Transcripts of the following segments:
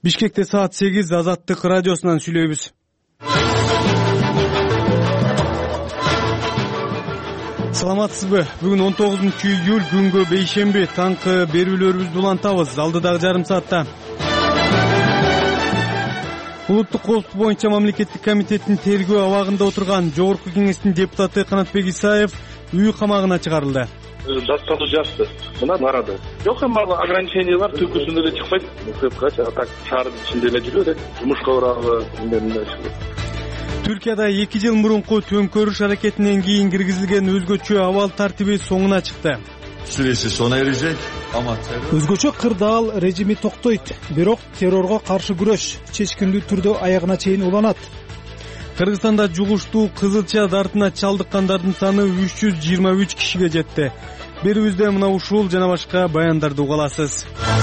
Бишкекте саат 8 Азаттык радиосунан сүйлөйбүз. Саламатсызбы? Бүгүн 19-июль күнгө бейшемби. Таңкы берүүлөрүбүздү улантабыз. Алдыдагы жарым саатта Улуттук коопсуздук боюнча мамлекеттик комитеттин тергөө абагында отурган Жогорку кеңештин депутаты Канатбек Исаев үй камагына чыгарылды. Датталуу жатты. Мына барады. Жок, эми ограничениялар түпкүсүндө эле чыкпайт. Мектепкачы так шаардын ичинде эле жүрө берет. Жумушка барабы, эмнелеринде чыгат. Түркияда 2 жыл мурунку төңкөрүш аракетинен кийин киргизилген өзгөчө абал тартиби соңуна чыкты. Өзгөчө кырдаал режими токтойт, бирок террорго каршы күрөш чечкиндүү түрдө аягына чейин уланат. Кыргызстанда жугуштуу кызылча дартына чалдыккандардын саны 323 кишиге жетти. Берүүбүздө мына ушул жана башка баяндарды уга аласыз.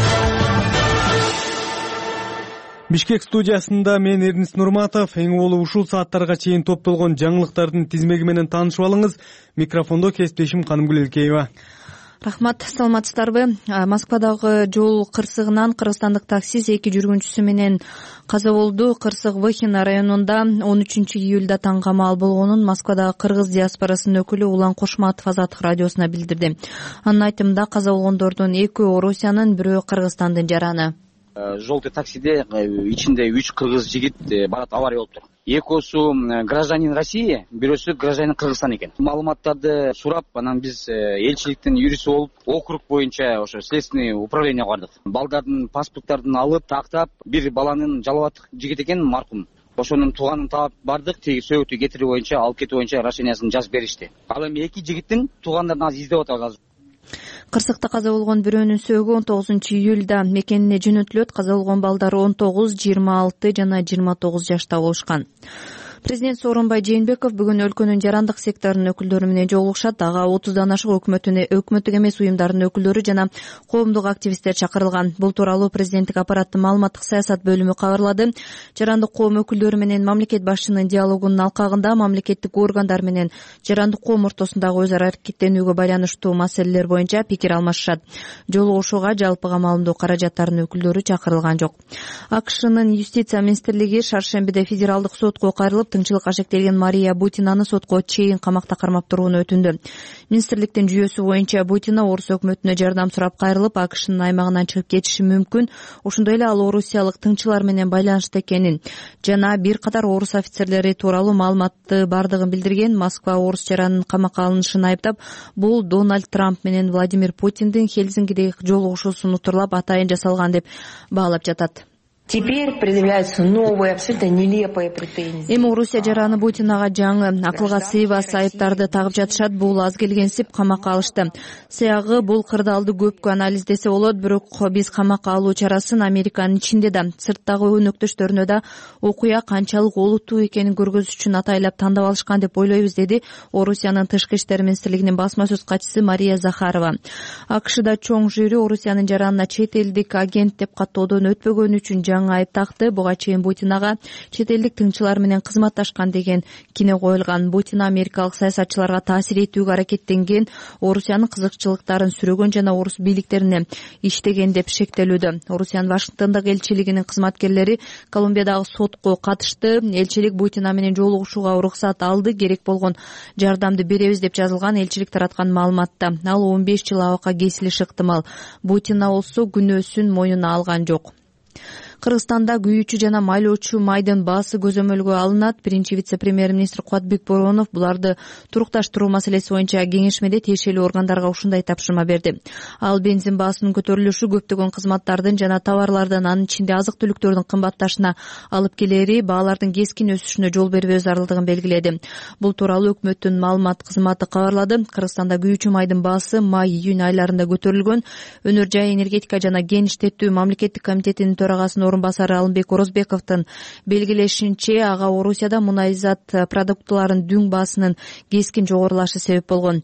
Бишкек студиясында мен Эрнис Нурматов. Эң болуп ушул сааттарга чейин топтолгон жаңылыктардын тизмеги менен таанышып алыңыз. Микрофондо кесиптешим Канымгүл Элкеева. Рахмат, саламатсыздарбы? Москвадагы жол кырсыгынан кыргызстандык таксист 2 жүргүнчүсү менен каза болду. Кырсык Выхино районунда 13-июлда таң камал болгонун Москвадагы кыргыз диаспорасынын өкүлү Улан Кошматов Азаттык радиосуна билдирди. Анын айтымында каза болгондордун 2 Орусиянын, бирөө Кыргызстандын жараны. Желтый таксиде ичинде 3 кыргыз жигит барат, авария болуптур. Экөөсү гражданин России, бирөөсү гражданин Кыргызстан экен. Маалыматтарды сурап, анан биз элчиликтин юристи болуп, округ боюнча ошо следственный управлениеге бардык. Балдардын паспорттарын алып, тактап, бир баланын жалабат жигит экен маркум. Ошонун тууганын таап бардык, теги сөгүтү кетирүү боюнча, алып кетүү боюнча решениясын жазып беришти. Ал эми 2 жигиттин туугандарын азыр издеп атабыз азыр. Кырсыкта каза болгон бирөөнүн сөөгү 19-июлда мекенине жөнөтүлөт. Каза болгон балдар 19, 26 жана 29 жашта болушкан. Президент Сооронбай Жээнбеков бүгүн өлкөнүн жарандык секторунун өкүлдөрү менен жолугушат. Ага 30дан ашык өкмөттүк эмес уюмдардын өкүлдөрү жана коомдук активисттер чакырылган. Бул тууралуу президенттик аппараттын маалыматтык саясат бөлүмү кабарлады. Жарандык коом өкүлдөрү менен мамлекет башчынын диалогунун алкагында мамлекеттик органдар менен жарандык коом ортосундагы өз ара аракеттенүүгө байланыштуу маселелер боюнча пикир алмашышат. Жолугушууга жалпы камалымдуу каражаттардын өкүлдөрү чакырылган жок. АКШнын юстиция министрлиги шаршембиде федералдык сотко кайрылып, тыңчылыкка шектелген Мария Бутинаны сотко чейин камакта кармап турууну өтүндү. Министрликтин жүйөсү боюнча Бутина Орус өкмөтүнө жардам сурап кайрылып, АКШнын аймагынан чыгып кетиши мүмкүн. Ошондой эле ал орусиялык тыңчылар менен байланышта экенин жана бир катар орус офицерлери тууралуу маалыматты бардыгын билдирген. Москва орус жаранынын камакка алынышын айыптап, бул Дональд Трамп менен Владимир Путиндин Хельсинкидеги жолугушуусун утурлап атайын жасалган деп баалап жатат. Теперь предъявляются новые, абсолютно нелепые претензии. Эми Орусия жараны Путинага жаңы акылга сыйбас айыптарды тагып жатышат. Бул аз келгенсип камакка алышты. Сыягы бул кырдаалды көпкө анализдесе болот, бирок биз камакка алуу чарасын Американын ичинде да, сырттагы өнөктөштөрүнө да окуя канчалык олуттуу экенин көргөзүш үчүн атайлап тандап алышкан деп ойлойбуз, деди Орусиянын тышкы иштер министрлигинин басма сөз катчысы Мария Захарова. АКШда чоң жүйрү Орусиянын жаранына чет элдик агент деп каттоодон өтпөгөнү үчүн жаңы айып такты. Буга чейин Путинага чет элдик тыңчылар менен кызматташкан деген кине коюлган. Путин америкалык саясатчыларга таасир этүүгө аракеттенген, Орусиянын кызыкчылыктарын сүрөгөн жана орус бийликтерине иштеген деп шектелүүдө. Орусиянын Вашингтондогу элчилигинин кызматкерлери Колумбиядагы сотко катышты. Элчилик Путина менен жолугушууга уруксат алды, керек болгон жардамды беребиз деп жазылган элчилик тараткан маалыматта. Ал 15 жыл абакка кесилиши ыктымал. Путина болсо күнөөсүн мойнуна алган жок. Кыргызстанда күйүүчү жана майлоочу майдын баасы көзөмөлгө алынат. Биринчи вице-премьер-министр Кубатбек Боронов буларды турукташтыруу маселеси боюнча кеңешмеде тиешелүү органдарга ушундай тапшырма берди. Ал бензин баасынын көтөрүлүшү көптөгөн кызматтардын жана товарлардын, анын ичинде азык-түлүктөрдүн кымбатташына алып келери, баалардын кескин өсүшүнө жол бербөө зарылдыгын белгиледи. Бул тууралуу өкмөттүн маалымат кызматы кабарлады. Кыргызстанда күйүүчү майдын баасы май-июнь айларында көтөрүлгөн. Өнөр жай энергетика жана кен иштетүү мамлекеттик комитетинин төрагасынын орун басары Алымбек Орозбековдун белгилешинче, ага Орусияда мунайзат продуктыларын дүң баасынын кескин жогорулашы себеп болгон.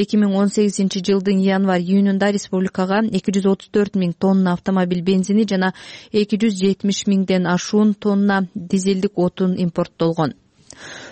2018 жылдын январь-июнунда республикага 234 000 тонна автомобиль бензини жана 270 000ден ашуун тонна дизелдик отун импорттолгон.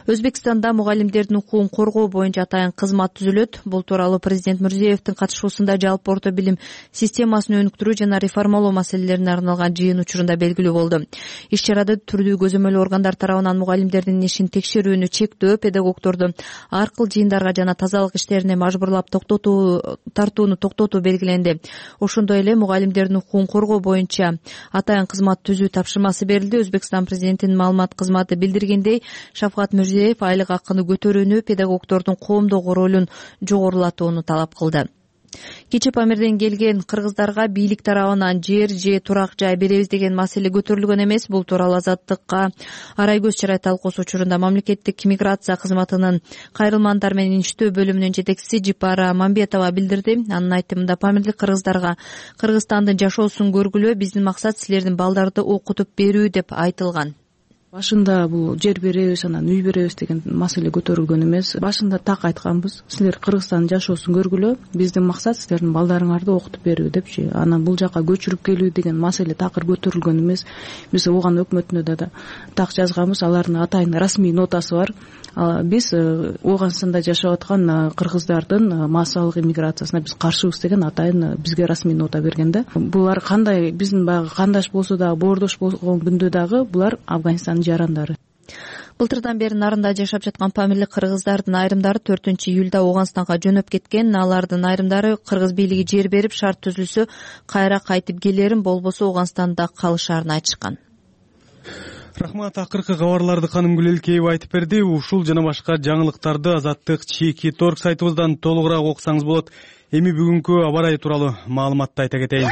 Өзбекстанда мугалимдердин укугун коргоо боюнча атайын кызмат түзүлөт. Бул тууралуу президент Мирзиевдин катышуусунда жалпы орто билим системасын өнүктүрүү жана реформалоо маселелерине арналган жыйын учурунда белгилүү болду. Иш чарада түрдүү көзөмөл органдар тарабынан мугалимдердин ишин текшерүүнү чектөө, педагогдорду ар кыл жыйындарга жана тазалык иштерине мажбурлап тартууну токтотуу белгиленди. Ошондой эле мугалимдердин укугун коргоо боюнча атайын кызмат түзүү тапшырмасы берилди. Өзбекстан президентинин маалымат кызматы билдиргендей, Шавкат Мирзиев айлык акыны көтөрүүнү, педагогдордун коомдогу ролун жогорулатууну талап кылды. Кечээ Памирден келген кыргыздарга бийлик тарабынан жер же турак жай беребиз деген маселе көтөрүлгөн эмес. Бул тууралуу Азаттыкка Арай Көз Чырай талкуусу учурунда мамлекеттик миграция кызматынын кайрылмандар менен иштөө бөлүмүнүн жетекчиси Жипара Мамбетова билдирди. Анын айтымында памирлик кыргыздарга Кыргызстандын жашоосун көргүлө, биздин максат силердин балдарды окутуп берүү деп айтылган. Башында бул жер беребиз, анан үй беребиз деген маселе көтөрүлгөн эмес. Башында так айтканбыз. Силер Кыргызстандын жашоосун көргүлө, биздин максат силердин балдарыңарды окутуп берүү депчи. Анан бул жака көчүрүп келүү деген маселе такыр көтөрүлгөн эмес. Биз ооган өкмөтүнө да так жазганбыз. Алардын атайын расмий нотасы бар. Биз Ооганстанда жашап аткан кыргыздардын массалык иммиграциясына биз каршыбыз деген атайын бизге расмий нота берген да. Булар кандай биздин баягы кандаш болсо дагы, боордош болгон күндө дагы булар Афганистандын жарандары. Былтырдан бери нарында жашап жаткан памирлик кыргыздардын айрымдары 4-июлда Ооганстанга жөнөп кеткен. Алардын айрымдары кыргыз бийлиги жер берип, шарт түзүлсө кайра кайтып келерин, болбосо Ооганстанда калышарын айтышкан. Рахмат, акыркы кабарларды Канымгүл Элкеева айтып берди. Ушул жана башка жаңылыктарды Азаттык /Торг сайтыбыздан толугураак окусаңыз болот. Эми бүгүнкү аба ырайы тууралуу маалыматты айта кетейин.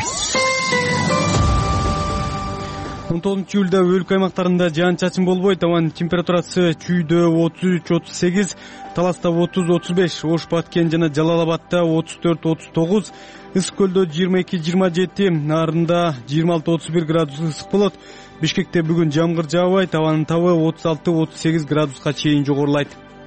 19 июлда өлкө аймактарында жаан-чачын болбойт. Абанын температурасы Чүйдө 33-38, Таласта 30-35, Ош, Баткен жана Жалал-Абадта 34-39, Ысык көлдө 22-27, Нарында 26-31 градус ысык болот. Бишкекте бүгүн жамгыр жаабайт, абанын табы 36-38 градуска чейин жогорулайт.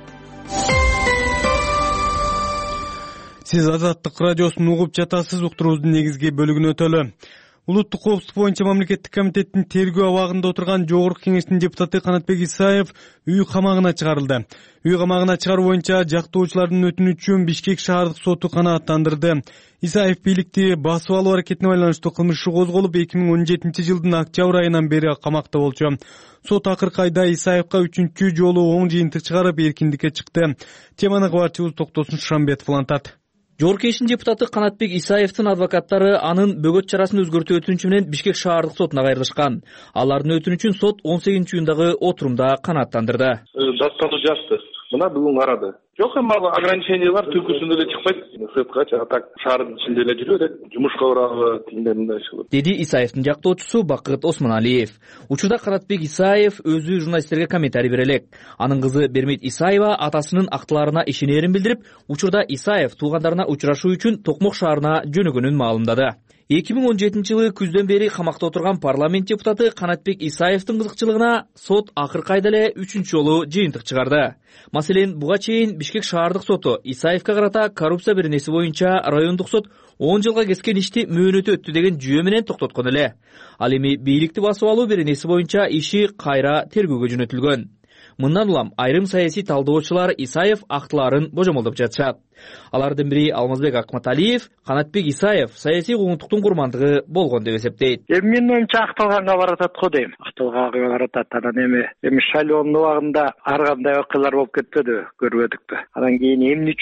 Сиз Азаттык радиосун угуп жатасыз. Уктуруубуздун негизги бөлүгүнө өтөлү. Улуттук коопсуздук боюнча мамлекеттик комитеттин тергөө абагында отурган Жогорку кеңештин депутаты Канатбек Исаев үй камагына чыгарылды. Үй камагына чыгаруу боюнча жактоочулардын өтүнүчүн Бишкек шаардык соту канааттандырды. Исаев бийликти басып алуу аракетине байланыштуу кылмыш иши козголуп, 2017-жылдын октябрь айынан бери камакта болчу. Сот акыркы айда Исаевка 3-чү жолу оң жыйынтык чыгарып, эркиндикке чыкты. Теманы кабарчыбыз Токтосун Шамбетов улантат. Жогорку кеңештин депутаты Канатбек Исаевдин адвокаттары анын бөгөт чарасын өзгөртүү өтүнүчү менен Бишкек шаардык сотуна кайрылышкан. Алардын өтүнүчүн сот 18-июндагы отурумда канааттандырды. Даттануу жатты. Мына бүгүн карады. Жок, эми ограничениялар түлкүсүндө эле чыкпайт. Сыткачы атак шаардын ичинде эле жүрөт, жумушка барабы, тиңдеринде чыгып. Деди Исаевдин жактоочусу Бакыт Осмоналиев. Учурда Канатбек Исаев өзү журналисттерге комментарий бере элек. Анын кызы Бермейт Исаева атасынын актыларына ишенерин билдирип, учурда Исаев туугандарына учурашуу үчүн Токмок шаарына жөнөгөнүн маалымдады. 2017-жылы күздөн бери камакта отурган парламент депутаты Канатбек Исаевдин кызыкчылыгына сот акыркы айда эле 3-чү жолу жыйынтык чыгарды. Маселен, буга чейин Бишкек шаардык соту Исаевка карата коррупция беренеси боюнча райондук сот 10 жылга кескен ишти мөөнөтү өттү деген жүйө менен токтоткон эле. Ал эми бийликти басып алуу беренеси боюнча иши кайра тергөөгө жөнөтүлгөн. Мындан улам айрым саясий талдоочулар Исаев актыларын божомолдоп жатышат. Алардын бири Алмазбек Акматалиев Канатбек Исаев саясий куугунтуктун курмандыгы болгон деп эсептейт. Менин оюмча акталганга баратат го дейм. Акталганга баратат. Анан эми шайлоонун убагында ар кандай окуялар болуп кетпеди, көрбөдүкпү. Анан кийин эмне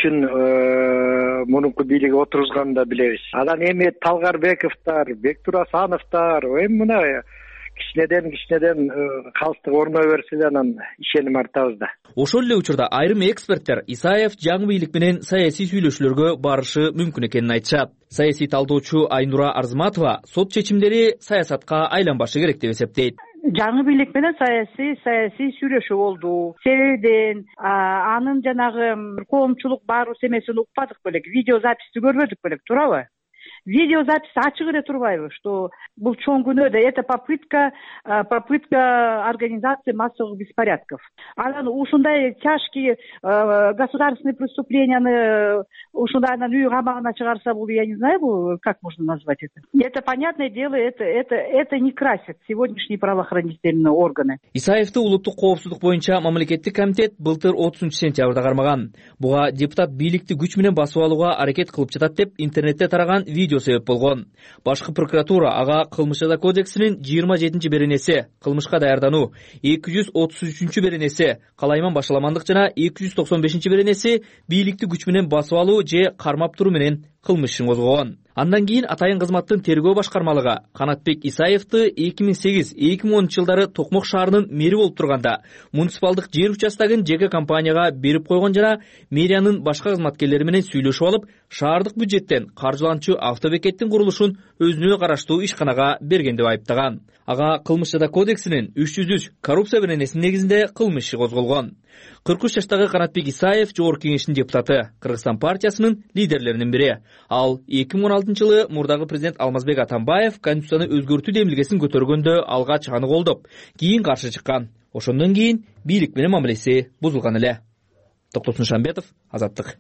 үчүн мурунку бийлиги отургузганын да билебиз. Анан эми Талгарбековдор, Бектурасановдор, эми мына кичинеден калыстык орной берсе эле анан ишеним артабыз да. Ошол эле учурда айрым эксперттер Исаев жаңы бийлик менен саясий сүйлөшүүлөргө барышы мүмкүн экенин айтышат. Саясий талдоочу Айнура Арзыматова сот чечимдери саясатка айланбашы керек деп эсептейт. Жаңы бийлик менен саясий сүйлөшүү болду. Себебиден анын жанагы коомчулук баруу семесин укпадык белек, видео записти көрбөдүк белек, туурабы? видеозапись ачык эле турбайбы, что бул чоң күнөө да это попытка организации массовых беспорядков. Анан ушундай тяжкие государственные преступленияны ушундай анан үй камагына чыгарса, бул я не знаю, как можно назвать это. Это понятное дело, это не красит сегодняшние правоохранительные органы. Исаевди улуттук коопсуздук боюнча мамлекеттик комитет былтыр 30-сентябрда кармаган. Буга депутат бийликти күч менен басып алууга аракет кылып жатат деп интернетте тараган видео себеп болгон. Башкы прокуратура ага кылмыш жаза кодексинин 27-беренеси кылмышка даярдануу, 233-беренеси калайман башаламандык жана 295-беренеси бийликти күч менен басып алуу же кармап туруу менен кылмыш ишин козгогон. Андан кийин атайын кызматтын тергөө башкармалыгы Канатбек Исаевди 2008-2010 жылдары Токмок шаарынын мэри болуп турганда муниципалдык жер участогун жеке компанияга берип койгон жана мэриянын башка кызматкерлери менен сүйлөшүп алып, шаардык бюджеттен каржыланчу автобекеттин курулушун өзүнө караштуу ишканага берген деп айыптаган. Ага кылмыш жаза кодексинин 303 коррупция беренесинин негизинде кылмыш иши козголгон. 43 жаштагы Канатбек Исаев Жогорку Кеңештин депутаты, Кыргызстан партиясынын лидерлеринин бири. Ал 2016-жылы мурдагы президент Алмазбек Атамбаев конституцияны өзгөртүү демилгесин көтөргөндө алгач аны колдоп, кийин каршы чыккан. Ошондон кийин бийлик менен мамилеси бузулган эле. Токтосун Шамбетов, Азаттык.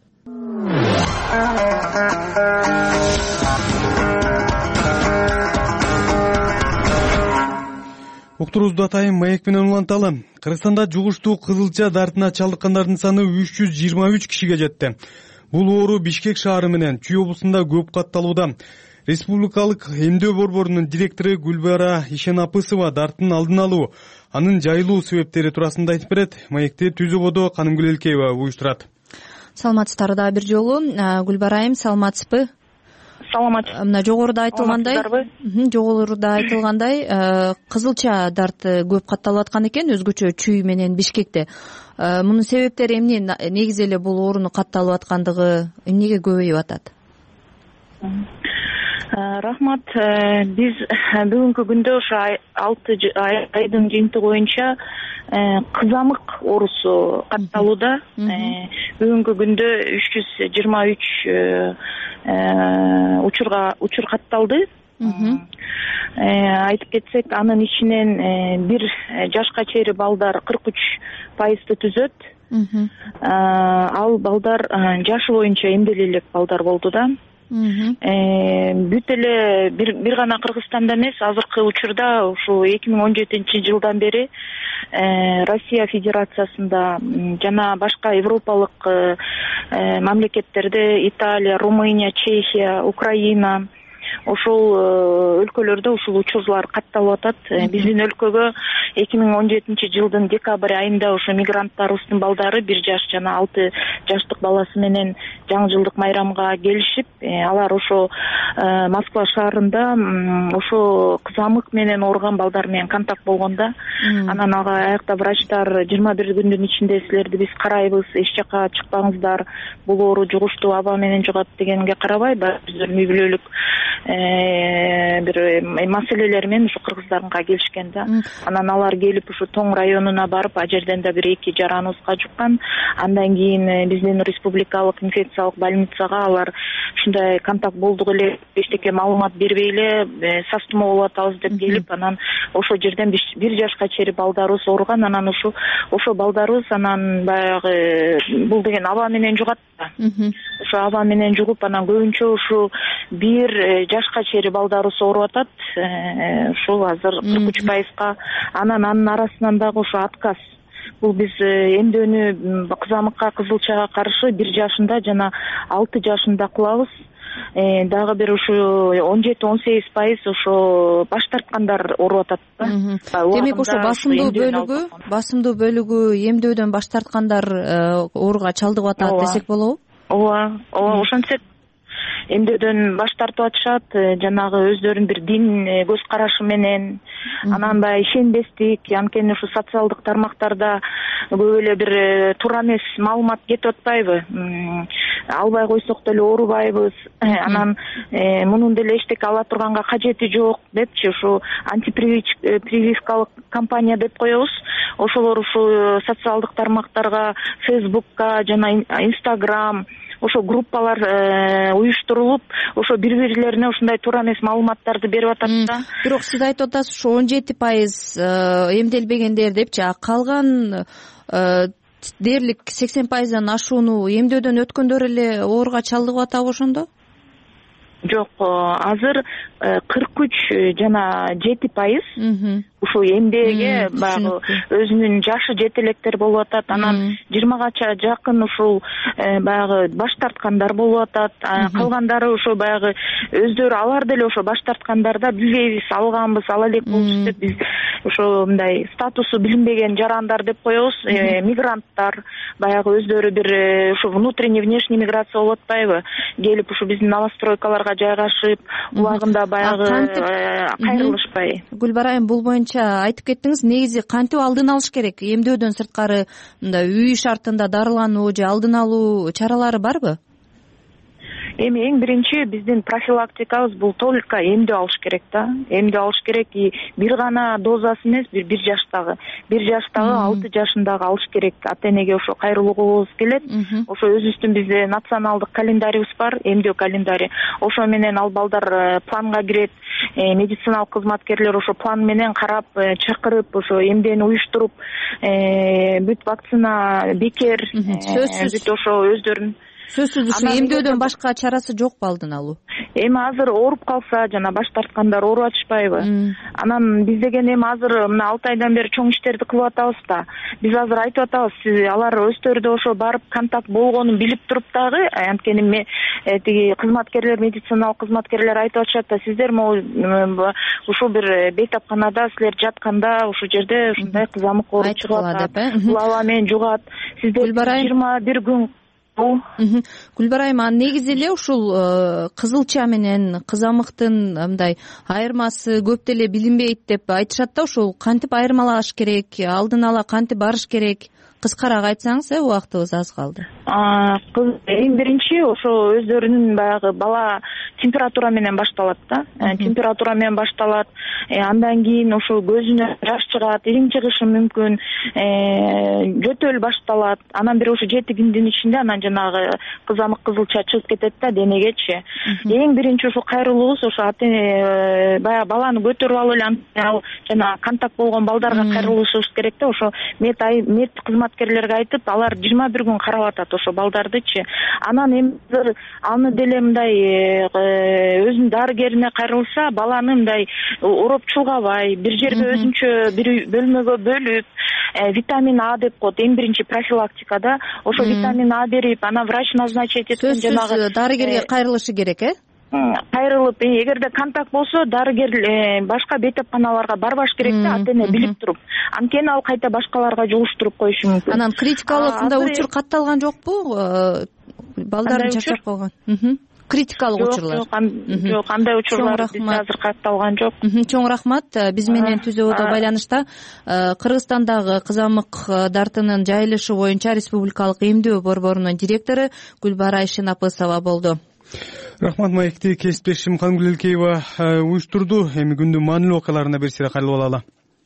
Уктуруубузду атайын маек менен уланталы. Кыргызстанда жугуштуу кызылча дартына чалдыккандардын саны 323 кишиге жетти. Бул оору Бишкек шаары менен Чүй облусунда көп катталууда. Республикалык эмдөө борборунун директору Гүлбара Ишенапысова дарттын алдын алуу, анын жайылуу себептери туурасында айтып берет. Маекти Түзөгөдө Канымгүл Элкеева уюштурат. Саламатсыздар да бир жолу. Гүлбара айым, саламатсызбы? Саламатсыз. Мына жогоруда айтылгандай, кызылча дарты көп катталып аткан экен, өзгөчө Чүй менен Бишкекте. Мунун себептери эмне? Негизи эле бул оорунун катталып аткандыгы эмнеге көбөйүп атат? Рахмат. Биз бүгүнкү күндө ошо 6 айдын жыйынтыгы боюнча кызамык оорусу катталууда. Бүгүнкү күндө 323 учур катталды. Айтып кетсек, анын ичинен бир жашка чейин балдар 43% түзөт. Ал балдар жашы боюнча эмделе элек балдар болду да. Бүт эле бир гана Кыргызстанда эмес, азыркы учурда ушу 2017-жылдан бери Россия Федерациясында жана башка европалык мамлекеттерде Италия, Румыния, Чехия, Украина ошол өлкөлөрдө ушул учурлар катталып атат. Биздин өлкөгө 2017-жылдын декабрь айында ошо мигранттарыбыздын балдары 1 жаш жана 6 жаштык баласы менен жаңы жылдык майрамга келишип, алар ошо Москва шаарында ошо кызамык менен ооруган балдар менен контакт болгондо, анан ага аякта врачтар 21 күндүн ичинде силерди биз карайбыз, эч жака чыкпаңыздар, бул оору жугуштуу аба менен жугат дегенге карабай, биздин үй бүлөлүк бир маселелер менен ушу кыргыздарга келишкен да. Анан алар келип ушу Тоң районуна барып, а жерден да бир 2 жараныбызга жуккан. Андан кийин биздин республикалык инфекциялык больницага алар ушундай контакт болдук эле, эчтеке маалымат бербей эле састыма болуп атабыз деп келип, анан ошо жерден 1 жашка чейин балдарыбыз ооруган. Анан ошо балдарыбыз анан баягы бул деген аба менен жугат да. Ошо аба менен жугуп, анан көбүнчө ушу 1 жашка чейин балдарыбыз ооруп атат. Ушул азыр 43%. Анын арасынан дагы ошо отказ. Бул биз эмдөөнү кызамыкка, кызылчага каршы 1 жашында жана 6 жашында кылабыз. Дагы бир ушу 17-18% ошо баш тарткандар ооруп атат да. Демек ошо басымдуу бөлүгү эмдөөдөн баш тарткандар ооруга чалдыгып атат десек болобу? Ооба, ошентсек эмдөөдөн баш тартып атышат, жанагы өздөрүнүн бир дин көз карашы менен, анан баягы ишенбестик, анткени ушу социалдык тармактарда көп эле бир туура эмес маалымат кетип атпайбы? Албай койсок деле оорубайбыз, анан мунун деле эчтеке ала турганга кажети жок депчи, ушу антипрививкалык кампания деп коебуз. Ошолор ушу социалдык тармактарга, Фейсбукка жана Инстаграм, ошо группалар уюштурулуп ошо бири бирлерине ушундай туура эмес маалыматтарды берип атат да. Бирок сиз айтып атасыз ушу 17% эмделбегендер депчи, калган дээрлик 80%дан ашууну эмдөөдөн өткөндөр эле ооруга чалдыгып атабы ошондо? Жок, азыр 43 жана 7% ушул эмдээге баягы өзүнүн жашы жете электер болуп атат. Анан 20гача жакын ушул баягы баш тарткандар болуп атат. Калгандары ошо баягы өздөрү алар деле ошо баш тарткандарда билбейбиз, алганбыз, ала элек болчу деп биз ошо мындай статусу билинбеген жарандар деп коебуз. Мигранттар баягы өздөрү бир ушу внутренний внешний миграция болуп атпайбы? Келип ушу биздин новостройкаларга жайгашып, убагында баягы кайрылышпай. Гүлбара айым, бул боюнча айтып кеттиңиз. Негизи кантип алдын алыш керек? Эмдөөдөн сырткары мындай үй шартында дарылануу же алдын алуу чаралары барбы? Эми эң биринчи биздин профилактикабыз бул только эмдөө алыш керек да. Эмдөө алыш керек. Бир гана дозасы эмес, бир жаштагы 6 жашындагы алыш керек. Ата-энеге ошо кайрылуугубуз келет. Ошо өзүбүздүн бизде националдык календарибиз бар, эмдөө календари. Ошо менен ал балдар планга кирет. Медициналык кызматкерлер ошо план менен карап, чакырып, ошо эмдөөнү уюштуруп, бүт вакцина бекер, бүт ошо өздөрүн сөзсүз ушу эмдөөдөн башка чарасы жокпу алдын алуу? Эми азыр ооруп калса жана баш тарткандар ооруп атышпайбы? Анан биз деген эми азыр мына 6 айдан бери чоң иштерди кылып атабыз да. Биз азыр айтып атабыз, алар өздөрү да ошо барып контакт болгонун билип туруп дагы, анткени тиги кызматкерлер, медициналык кызматкерлер айтып атышат да, сиздер ушул бир бейтапканада силер жатканда ушул жерде ушундай кызамык ооруп чыгып атат, булава менен жугат. Сиздер 21 күн Гүлбара айым, негизи эле ушул кызылча менен кызамыктын мындай айырмасы көп деле билинбейт деп айтышат да. Ушул кантип айырмалаш керек, алдын ала кантип барыш керек? Кыскараак айтсаңыз, убактыбыз аз калды. Эң биринчи ошо өздөрүнүн баягы бала температура менен башталат да. Температура менен башталат. Андан кийин ошо көзүнө жаш чыгат, ириң чыгышы мүмкүн, жөтөл башталат. Анан бир ошо 7 күндүн ичинде анан жанагы кызамык кызылча чыгып кетет да денегечи. Эң биринчи ошо кайрылуубуз ошо баягы баланы көтөрүп алып эле ал жана контакт болгон балдарга кайрылышыбыз керек да. Ошо мед кызматкерлерге айтып, алар 21 күн карап атат ошо балдардычы. Анан эми аны деле мындай өзүнүн дарыгерине кайрылса, баланы мындай ороп чулгабай, бир жерге өзүнчө бир бөлмөгө бөлүп, витамин А деп коет. Эң биринчи профилактикада ошо витамин А берип, анан врач назначить эткен жанагы дарыгерге кайрылышы керек, кайрылып, эгерде контакт болсо, дарыгер башка бейтапканаларга барбаш керек да, ата-эне билип туруп. Анткени ал кайта башкаларга жугуштуруп коюшу мүмкүн. Анан критикалык мындай учур катталган жокпу? Балдардын чачап калган. Критикалык учурлар. Жок, андай учурлар бизде азыр катталган жок. Чоң рахмат. Биз менен түзөөдө байланышта Кыргызстандагы кызамык дартынын жайылышы боюнча Республикалык эмдөө борборунун директору Гүлбара Ишенапысова болду. Рахмат, маекти кесиптешим Кангүл Элкеева уюштурду. Эми күндүн маанилүү окуяларына бир сыйра кайрылып алалы.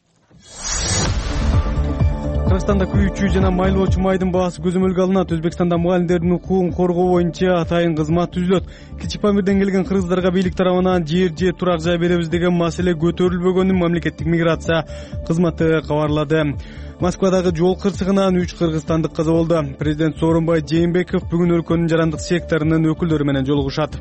Кыргызстанда күйүүчү жана майлоочу майдын баасы көзөмөлгө алынат. Өзбекстанда мугалимдердин укугун коргоо боюнча атайын кызмат түзүлөт. Кичи Памирден келген кыргыздарга бийлик тарабынан жер же турак жай беребиз деген маселе көтөрүлбөгөнүн мамлекеттик миграция кызматы кабарлады. Москвадагы жол кырсыгынан 3 кыргызстандык каза болду. Президент Сооронбай Жээнбеков бүгүн өлкөнүн жарандык секторунун өкүлдөрү менен жолугушат.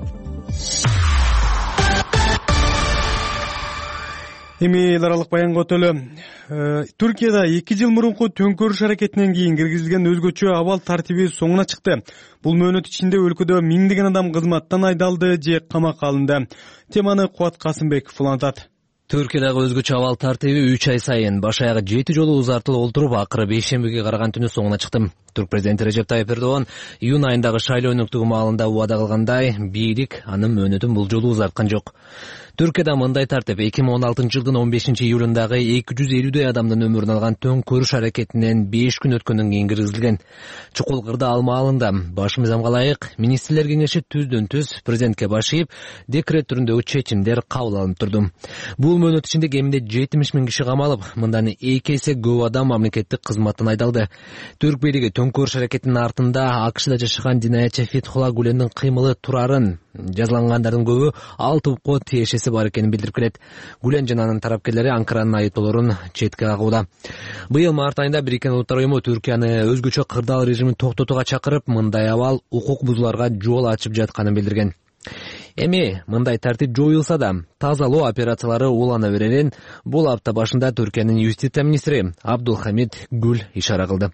Эми эл аралык баянга өтөлү. Түркияда 2 жыл мурунку төңкөрүш аракетинен кийин киргизилген өзгөчө абал тартиби соңуна чыкты. Бул мөөнөт ичинде өлкөдө миңдеген адам кызматтан айдалды же камакка алынды. Теманы Кубат Касымбеков улантат. Түркиядагы өзгөчө абал тартиби 3 ай сайын баш аягы 7 жолу узартылып олтуруп, акыры бейшембиге караган түнү соңуна чыкты. Түрк президенти Режеп Тайып Эрдоган июнь айындагы шайлоо өнөктүгү маалында убада кылгандай, бийлик анын мөөнөтүн бул жолу узарткан жок. Түркияда мындай тартип 2016 жылдын 15 июлундагы 250 адамдын өмүрүн алган төңкөрүш аракетинен 5 күн өткөндөн кийин киргизилген. Чукул кырда ал маалында баш мыйзамга ылайык министрлер кеңеши түздөн түз президентке баш ийип, декрет түрүндөгү чечимдер кабыл алынып турду. Бул мөөнөт ичинде кеминде 70 000 киши камалып, мындан 2 эсе көп адам мамлекеттик кызматтан айдалды. Түрк бийлиги төңкөрүш аракетинин артында АКШда жашаган динаятчы Фетхулла Гулендин кыймылы турарын жазалангандардын көбү ал топко тиешеси бар экенин билдирип келет. Гулен жана анын тарапкерлери Анкаранын айыптоолорун четке кагууда. Быйыл март айында Бириккен Улуттар уюму Түркияны өзгөчө кырдаал режимин токтотууга чакырып, мындай абал укук бузууларга жол ачып жатканын билдирген. Эми мындай тартип жоюлса да, тазалоо операциялары улана берерин бул апта башында Түркиянын юстиция министри Абдулхамид Гүл ишара кылды.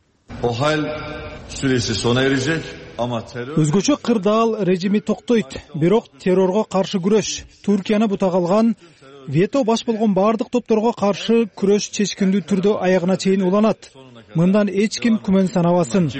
Өзгөчө кырдаал режими токтойт, бирок террорго каршы күрөш, Түркияны бутак алган вето баш болгон бардык топторго каршы күрөш чечкиндүү түрдө аягына чейин уланат. Мындан эч ким күмөн санабасын.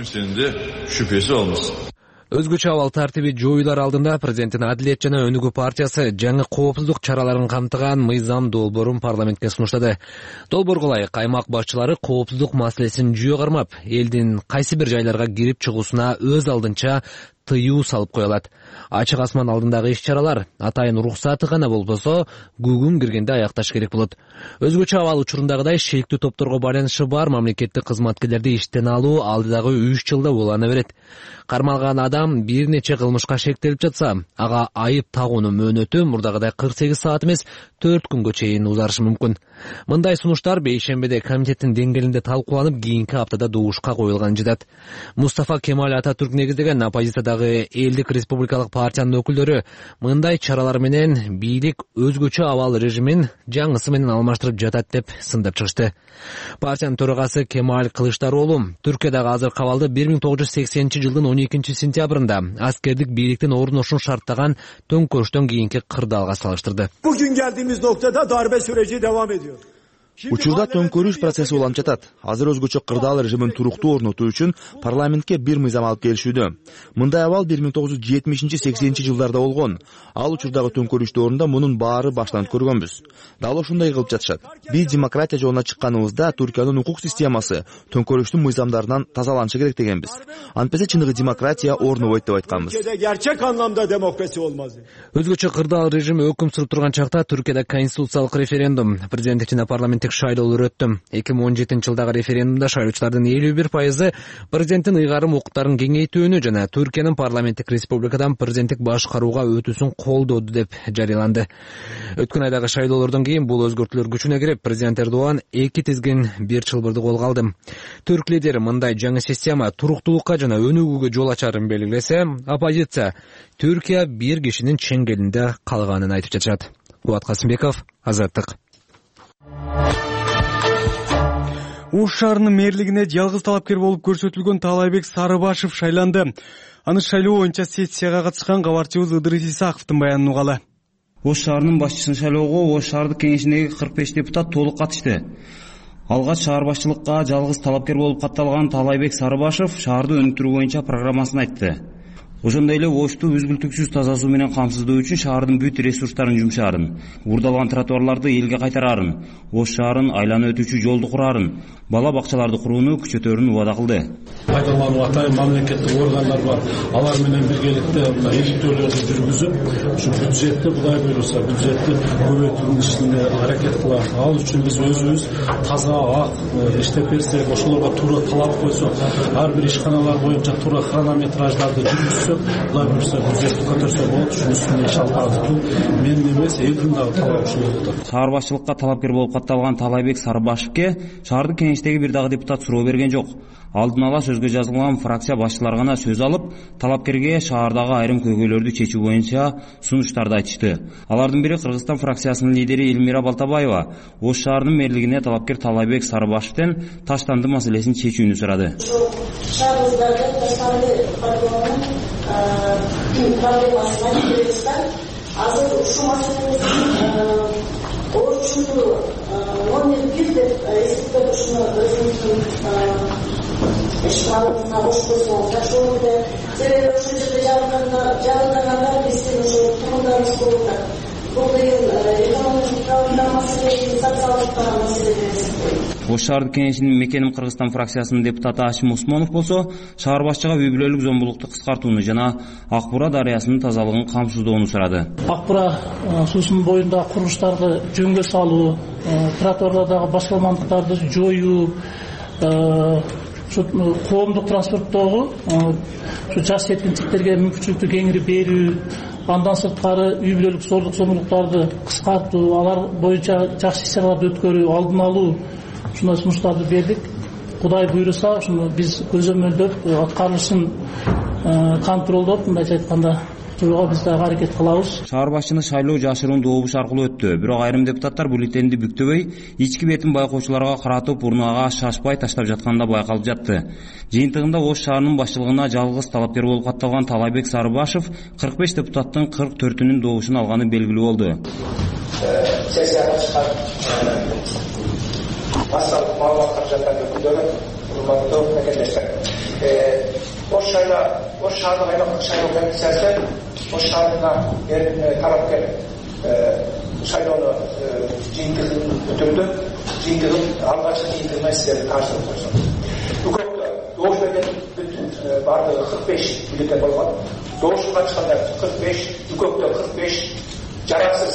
Өзгөчө абал тартиби жоюлар алдында президенттин Адилет жана Өнүгүү партиясы жаңы коопсуздук чараларын камтыган мыйзам долбоорун парламентке сунуштады. Долбоорго ылайык аймак башчылары коопсуздук маселесин жүйө кармап, элдин кайсы бир жайларга кирип чыгуусуна өз алдынча тыюу салып кое алат. Ачык асман алдындагы иш-чаралар атайын уруксаты гана болбосо, күгүн киргенде аякташ керек болот. Өзгөчө абал учурундагыдай шектүү топторго байланышы бар мамлекеттик кызматкерлерди иштен алуу алдыдагы 3 жылда улана берет. Кармалган адам бир нече кылмышка шектелип жатса, ага айып тагуунун мөөнөтү мурдагыдай 48 саат эмес 4 күнгө чейин узарышы мүмкүн. Мындай сунуштар бейшембиде комитеттин деңгээлинде талкууланып, кийинки аптада добушка коюлган жатат. Мустафа Кемаль Ататүрк негиздеген оппозициядагы Элдик республикалык партиянын өкүлдөрү мындай чаралар менен бийлик өзгөчө абал режимин жаңысы менен алмаштырып жатат деп сындап чыгышты. Партиянын төрагасы Кемаль Кылычдароğlu Түркиядагы азыркы абалды 1980-жылдын 12 сентябрында аскердик бийликтин орношун шарттаган төңкөрүштөн кийинки кырдаалга салыштырды. Bugün geldiğimiz noktada darbe süreci devam ediyor. Учурда төңкөрүш процесси уланып жатат. Азыр өзгөчө кырдаал режимин туруктуу орнотуу үчүн парламентке бир мыйзам алып келишүүдө. Мындай абал 1970-80 жылдарда болгон. Ал учурдагы төңкөрүштүн ордунда мунун баары баштанып көргөнбүз. Дал ошондой кылып жатышат. Биз демократия жолуна чыкканыбызда Түркиянын укук системасы төңкөрүштүн мыйзамдарынан тазаланышы керек дегенбиз. Антпесе чыныгы демократия орнобойт деп айтканбыз. Gerçek anlamda demokrasi olmaz. Өзгөчө кырдаал режими өкүм сүрүп турган чакта Түркияда конституциялык референдум, президенттик жана парламенттик шайлоолор өттү. 2017 жылдагы референдумда шайлоочулардын 51% президенттин ыйгарым укуктарын кеңейтүүнү жана Түркиянын парламенттик республикадан президенттик башкарууга өтүүсүн колдоду деп жарыяланды. Өткөн айдагы шайлоолордон кийин бул өзгөртүүлөр күчүнө кирип, президент Эрдоган 2 тизгин бир чылбырды колго алды. Түрк лидери мындай жаңы система туруктуулукка жана өнүгүүгө жол ачарын белгилесе, оппозиция Түркия бир кишинин чеңгелинде калганын айтып жатышат. Кубат Касымбеков, Азаттык. Ош шаарынын мэрлигине жалгыз талапкер болуп көрсөтүлгөн Таалайбек Сарыбашев шайланды. Аны шайлоо боюнча сессияга катышкан кабарчыбыз Ыдырыс Исаковдун баянын угалы. Ош шаарынын башчысын шайлоого Ош шаардык кеңешиндеги 45 депутат толук катышты. Алгач шаар башчылыкка жалгыз талапкер болуп катталган Таалайбек Сарыбашев шаарды өнүктүрүү боюнча программасын айтты. Ошондой эле Ошту үзгүлтүксүз таза суу менен камсыздоо үчүн шаардын бүт ресурстарын жумшаарын, урдалган тротуарларды элге кайтарарын, Ош шаарын айлана өтүүчү жолду курарын, бала бакчаларды курууну күчөтөрүн убада кылды. Пайдалануу атайын мамлекеттик органдар бар. Алар менен биргеликте эсептөөлөрдү жүргүзүп, ушу бюджетти Кудай буйруса бюджетти көбөйтүүнү аракет кылабыз. Ал үчүн биз өзүбүз таза ак иштеп берсек, ошолорго туура талап койсок, ар бир ишканалар боюнча туура хронометраждарды жүргүзсөк, Кудай буйруса бюджетти көтөрсө болот. Ушунун үстүнө иш алып барабыз. Бул менин эмес, элдин дагы талабы ушул. Шаар башчылыкка талапкер болуп катталган Таалайбек Сарыбашевке шаардык кеңештеги бир дагы депутат суроо берген жок. Алдын ала сөзгө жазылган фракция башчылары гана сөз алып, талапкерге шаардагы айрым көйгөйлөрдү чечүү боюнча сунуштарды айтышты. Алардын бири Кыргызстан фракциясынын лидери Элмира Балтабаева Ош шаарынын мэрлигине талапкер Таалайбек Сарыбашевден таштанды маселесин чечүүнү сурады. Шаарыбыздагы таштанды проблемасына келебиздар. Азыр ушул маселени орчундуу номер 1 деп эсептеп ушуну өзүңүздүн ишкалыңызга кош койсоңуз жакшы болот деп. Себеби ушул жерде жабыркагандар биздин ушу туугандарыбыз болуп атат. Бул деген экономикалык маселе, социалдык маселе деп эсептейм. Ош шаардык кеңешинин Мекеним Кыргызстан фракциясынын депутаты Ашим Усмонов болсо, шаар башчыга үй бүлөлүк зомбулукту кыскартууну жана Ак Бура дарыясынын тазалыгын камсыздоону сурады. Ак Бура суусунун боюнда курулуштарды жөнгө салуу, тротуарлардагы баскалмандыктарды жоюу, ушу коомдук транспорттогу ушу жаш жеткинчектерге мүмкүнчүлүктү кеңири берүү, андан сырткары үй бүлөлүк зордук зомбулуктарды кыскартуу, алар боюнча жакшы иш-чараларды өткөрүү, алдын алуу ушундай сунуштарды бердик. Кудай буйруса, ушуну биз көзөмөлдөп, аткарылышын контролдоп, мындайча айтканда биз дагы аракет кылабыз. Шаар башчыны шайлоо жашыруун добуш аркылуу өттү. Бирок айрым депутаттар бюллетенди бүктөбөй, ички бетин байкоочуларга каратып, урнага шашпай таштап жатканда байкалып жатты. Жыйынтыгында Ош шаарынын башчылыгына жалгыз талапкер болуп катталган Талайбек Сарыбашев 45 депутаттын 44-үнүн добушун алганы белгилүү болду. Сессияга чыккан массалык маалымат каражаттарды өкүлдөрү, урматтуу мекендештер. Ош шаардык аймактык шайлоо комиссиясы Ош шаарына талапкер шайлоону жыйынтыгын өтүндү. Жыйынтыгын алгачкы жыйынтыгына сиздерди тапшырып койсун. Үкөктө добуш берген бардыгы 45 бюллетен болгон. Добушка катышкандар 45, үкөктө 45, жараксыз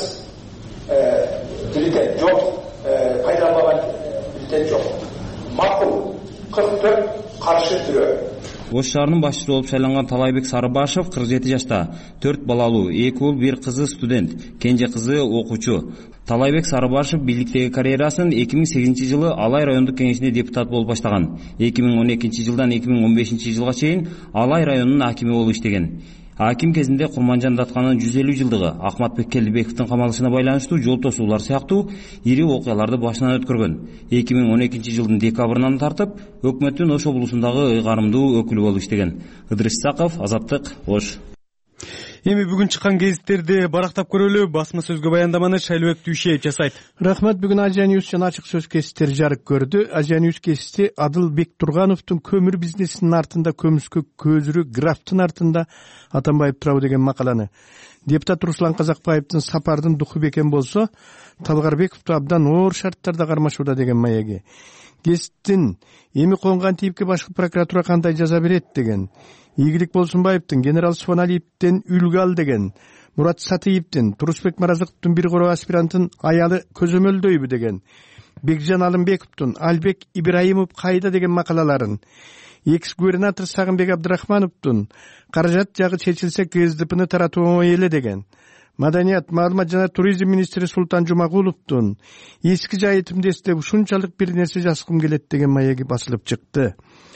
бюллетен жок, пайдаланбаган бюллетен жок. Макул 44, каршы 4. Ош шаарынын башчысы болуп шайланган Талайбек Сарыбашев 47 жашта, 4 балалуу, 2 уул, 1 кызы студент, кенже кызы окуучу. Талайбек Сарыбашев бийликтеги карьерасын 2008 жылы Алай райондук кеңешинде депутат болуп баштаган. 2012 жылдан 2015 жылга чейин Алай районунун акими болуп иштеген. Аким кезинде Курманжан датканын 150 жылдыгы, Ахматбек Келдибековдун камалышына байланыштуу жол тосуулар сыяктуу ири окуяларды башынан өткөргөн. 2012 жылдын декабрынан тартып, өкмөттүн Ош облусундагы ыйгарымдуу өкүлү болуп иштеген. Ыдырыс Исаков, Азаттык, Ош. Эми бүгүн чыккан гезиттерди барактап көрөлү. Басма сөзгө баяндаманы Шайлообек Дүйшеев жасайт. Рахмат. Бүгүн Азия Ньюс жана ачык сөз кеситтери жарык көрдү. Азия Ньюс кесити Адылбек Тургановдун көмүр бизнесинин артында көмүскө көзүрү графтын артында Атамбаев турабы деген макаланы, депутат Руслан Казакбаевдин сапардын духу бекен болсо, Талгарбековду абдан оор шарттарда кармашууда деген маяги. Кеситтин эми конгон тийипке башкы прокуратура кандай жаза берет деген, Ийгилик Болсунбаевдин генерал Суаналиевден үлгү ал деген, Мурат Сатыевдин Турусбек Маразыковдун бир кора аспирантын аялы көзөмөлдөйбү деген, Бекжан Алымбековдун Албек Ибраимов кайда деген макалаларын, экс-губернатор Сагынбек Абдрахмановдун каражат жагы чечилсе КСДПны таратуу оңой эле деген, Маданият, маалымат жана туризм министри Султан Жумагуловдун эски жайытымды эстеп ушунчалык бир нерсе жазгым келет деген маяги басылып чыкты.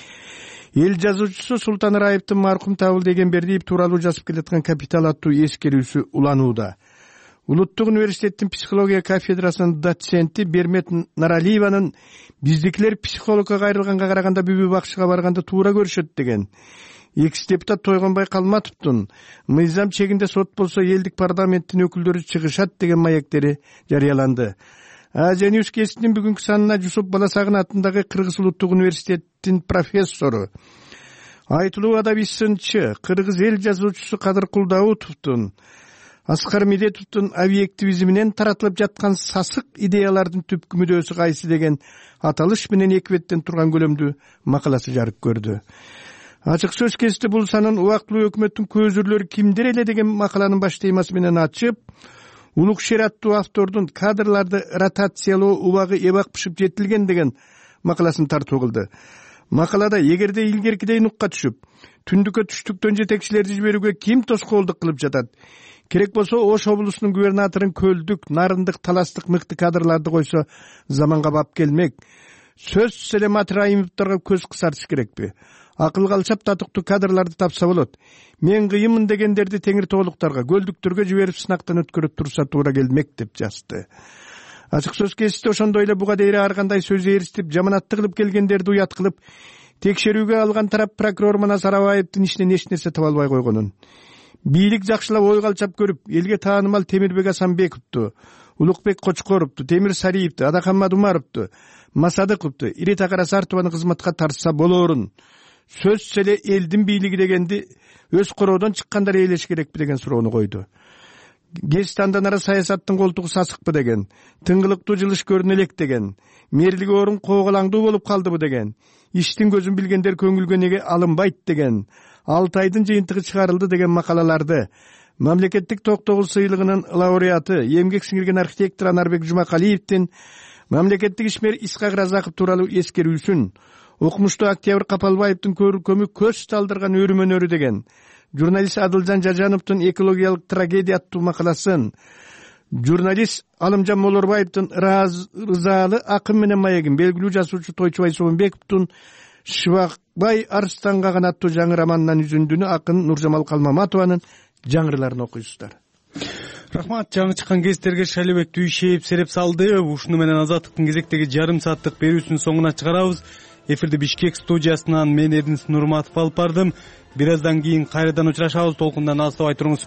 Эл жазуучусу Султан Раевдин маркум Табылды Эгембердиев тууралуу жазып келаткан Капитал аттуу эскерүүсү уланууда. Улуттук университеттин психология кафедрасынын доценти Бермет Наралиеванын биздикилер психологко кайрылганга караганда бүбү бакчыга барганда туура көрүшөт деген, экс-депутат Тойгонбай Калматовдун мыйзам чегинде сот болсо элдик парламенттин өкүлдөрү чыгышат деген маектери жарыяланды. Азия Ньюс кеситинин бүгүнкү санына Жусуп Баласагын атындагы Кыргыз улуттук университеттин профессору, айтылуу адабий сынчы, кыргыз эл жазуучусу Кадыр Кулдаутовдун, Аскар Медетовдун объективизминен таратылып жаткан сасык идеялардын түпкү мүдөөсү кайсы деген аталыш менен эки беттен турган көлөмдүү макаласы жарык көрдү. Ачык сөз кесити бул санын убактылуу өкмөттүн көзүрлөрү кимдер эле деген макаланын баш темасы менен ачып, Улук шер аттуу автордун кадрларды ротациялоо убагы эбак бышып жетилген деген макаласын тартуу кылды. Макалада эгерде илгеркидей нукка түшүп, түндүккө түштүктөн жетекчилерди жиберүүгө ким тоскоолдук кылып жатат? Керек болсо Ош облусунун губернаторун көлдүк, нарындык, таластык мыкты кадрларды койсо заманга бап келмек. Сөзсүз эле Матраимовдорго көз кысартыш керекпи? Акылга алчап татыктуу кадрларды тапса болот. Мен кыйымын дегендерди теңир тоолуктарга, көлдүктөргө жиберип сынактан өткөрүп турса туура келмек деп жазды. Ачык сөз кесити ошондой эле буга дейре ар кандай сөз ээрстип, жаманатты кылып келгендерди уят кылып, текшерүүгө алган тарап прокурор Манас Арабаевдин ишинен эч нерсе таба албай койгонун, бийлик жакшылап ойго алчап көрүп, элге таанымал Темирбек Асанбековду, Улукбек Кочкоровду, Темир Сариевди, Адахаммад Умаровду, Масадыковду, Ирита Карасартованы кызматка тартса болоорун, сөзсүз эле элдин бийлиги дегенди өз короодон чыккандар ээлеш керекпи деген суроону койду. Гезит андан ары саясаттын колтугу сасыкпы деген, тыңгылыктуу жылыш көрүнө элек деген, мэрлик орун кооголаңдуу болуп калдыбы деген, иштин көзүн билгендер көңүлгө неге алынбайт деген, 6 айдын жыйынтыгы чыгарылды деген макалаларды мамлекеттик токтогул сыйлыгынын лауреаты, эмгек сиңирген архитектор Анарбек Жумакалиевдин мамлекеттик ишмер Исхак Разаков тууралуу эскерүүсүн укмуштуу Октябрь Капалбаевдин көркөмү көз талдырган өрүмөнөрү деген, журналист Адылжан Жажановдун экологиялык трагедия аттуу макаласын, журналист Алымжан Молорбаевдин Рызалы акын менен маегин, белгилүү жазуучу Тойчубай Собонбековдун Шыбакбай Арыстанга гана аттуу жаңы романынан үзүндүнү акын Нуржамал Калмаматованын жаңырыларын окуйсуздар. Рахмат. Жаңы чыккан гезиттерге Шалибек Түйшеев сереп салды. Ушуну менен Азаттыктын кезектеги жарым сааттык берүүсүнүн соңуна чыгарабыз. Эфирди Бишкек студиясынан мен Эрдинис Нурматов алып бардым. Бир аздан кийин кайрадан учурашабыз. Толкундан алыстабай туруңуз.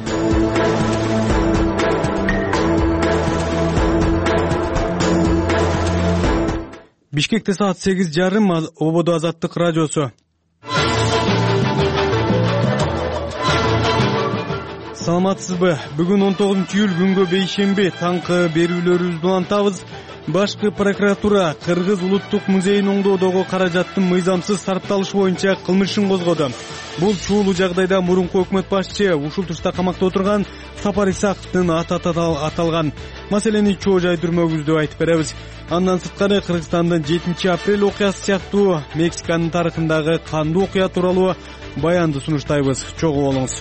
Бишкекте саат 8:30. Ободо Азаттык радиосу. Саламатсызбы? Бүгүн 19-июль күнгө бейшемби таңкы берүүлөрүбүздү улантабыз. Башкы прокуратура Кыргыз улуттук музейин оңдоодогу каражаттын мыйзамсыз сарпталышы боюнча кылмыш ишин козгоду. Бул чуулуу жагдайда мурунку өкмөт башчы ушул турда камакта отурган Сапар Исаковдун аты аталган. Маселени чоо жай түрмөгүбүздө айтып беребиз. Андан сырткары Кыргызстандын 7-апрель окуясы сыяктуу Мексиканын тарыхындагы кандуу окуя тууралуу баянды сунуштайбыз. Чогуу болуңуз.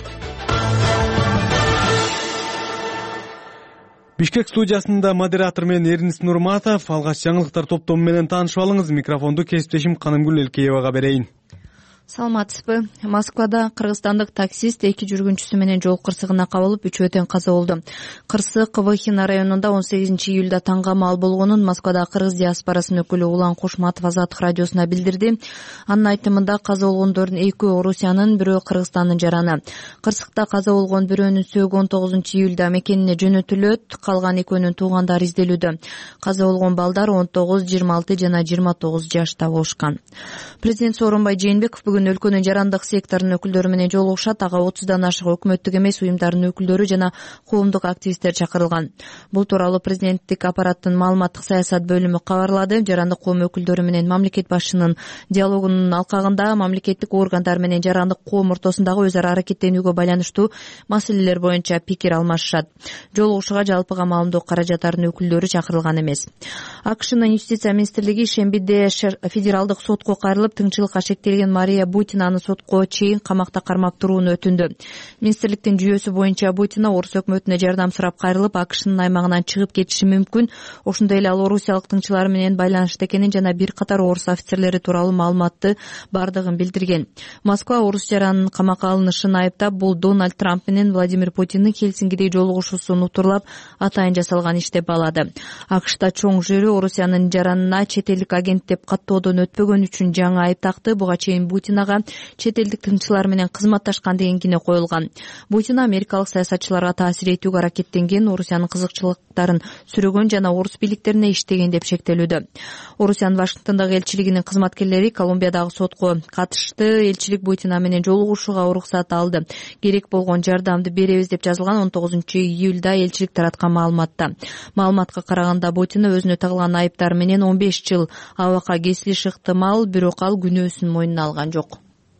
Бишкек студиясында модератор мен Эрдинис Нурматов. Алгач жаңылыктар топтому менен таанышып алыңыз. Микрофонду кесиптешим Канымгүл Элкеевага берейин. Саламатсызбы? Москвада кыргызстандык таксист 2 жүргүнчүсү менен жол кырсыгына кабылып 3 өтөн каза болду. Кырсык Кыбыхина районунда 18-июлда таңга маал болгонун Москвада кыргыз диаспорасынын өкүлү Улан Кушматов Азаттык радиосуна билдирди. Анын айтымында каза болгондордун 2 Орусиянын, бирөө Кыргызстандын жараны. Кырсыкта каза болгон бирөөнүн сөөгү 19-июлда мекенине жөнөтүлөт, калган экөөнүн туугандары изделүүдө. Каза болгон балдар 19, 26 жана 29 жашта болушкан. Президент Сооронбай Жээнбеков бүгүн өлкөнүн жарандык секторунун өкүлдөрү менен жолугушат. Ага 30дан ашык өкмөттүк эмес уюмдардын өкүлдөрү жана коомдук активисттер чакырылган. Бул тууралуу президенттик аппараттын маалыматтык саясат бөлүмү кабарлады. Жарандык коом өкүлдөрү менен мамлекет башчынын диалогунун алкагында мамлекеттик органдар менен жарандык коом ортосундагы өз ара аракеттенүүгө байланыштуу маселелер боюнча пикир алмашышат. Жолугушууга жалпыга маалымдоо каражаттарынын өкүлдөрү чакырылган эмес. АКШнын юстиция министрлиги шембиде федералдык сотко кайрылып, тыңчылыкка шектелген Мария Бутинаны сотко чейин камакта кармап турууну өтүндү. Министрликтин жүйөсү боюнча Бутина орус өкмөтүнө жардам сурап кайрылып, АКШнын аймагынан чыгып кетиши мүмкүн. Ошондой эле ал орусиялык тыңчылар менен байланышта экенин жана бир катар орус офицерлери тууралуу маалыматты бардыгын билдирген. Москва орус жаранынын камакка алынышын айыптап, бул Дональд Трамп менен Владимир Путиндин Хельсинкидеги жолугушуусун утурлап, атайын жасалган иш деп балады. АКШта чоң жүйрү Орусиянын жаранына чет элдик агент деп каттоодон өтпөгөн үчүн жаңы айып такты. Буга чейин Бутинага чет элдик тыңчылар менен кызматташкан деген кине коюлган. Бутина америкалык саясатчыларга таасир этүүгө аракеттенген, Орусиянын кызыкчылыктарын сүрөгөн жана орус бийликтерине иштеген деп шектелүүдө. Орусиянын Вашингтондогу элчилигинин кызматкерлери Колумбиядагы сотко катышты. Элчилик Бутина менен жолугушууга уруксат алды. Керек болгон жардамды беребиз деп жазылган 19-июлда элчилик тараткан маалыматта. Маалыматка караганда Бутина өзүнө тагылган айыптар менен 15 жыл абакка кесилиши ыктымал, бирок ал күнөөсүн мойнуна алган жок.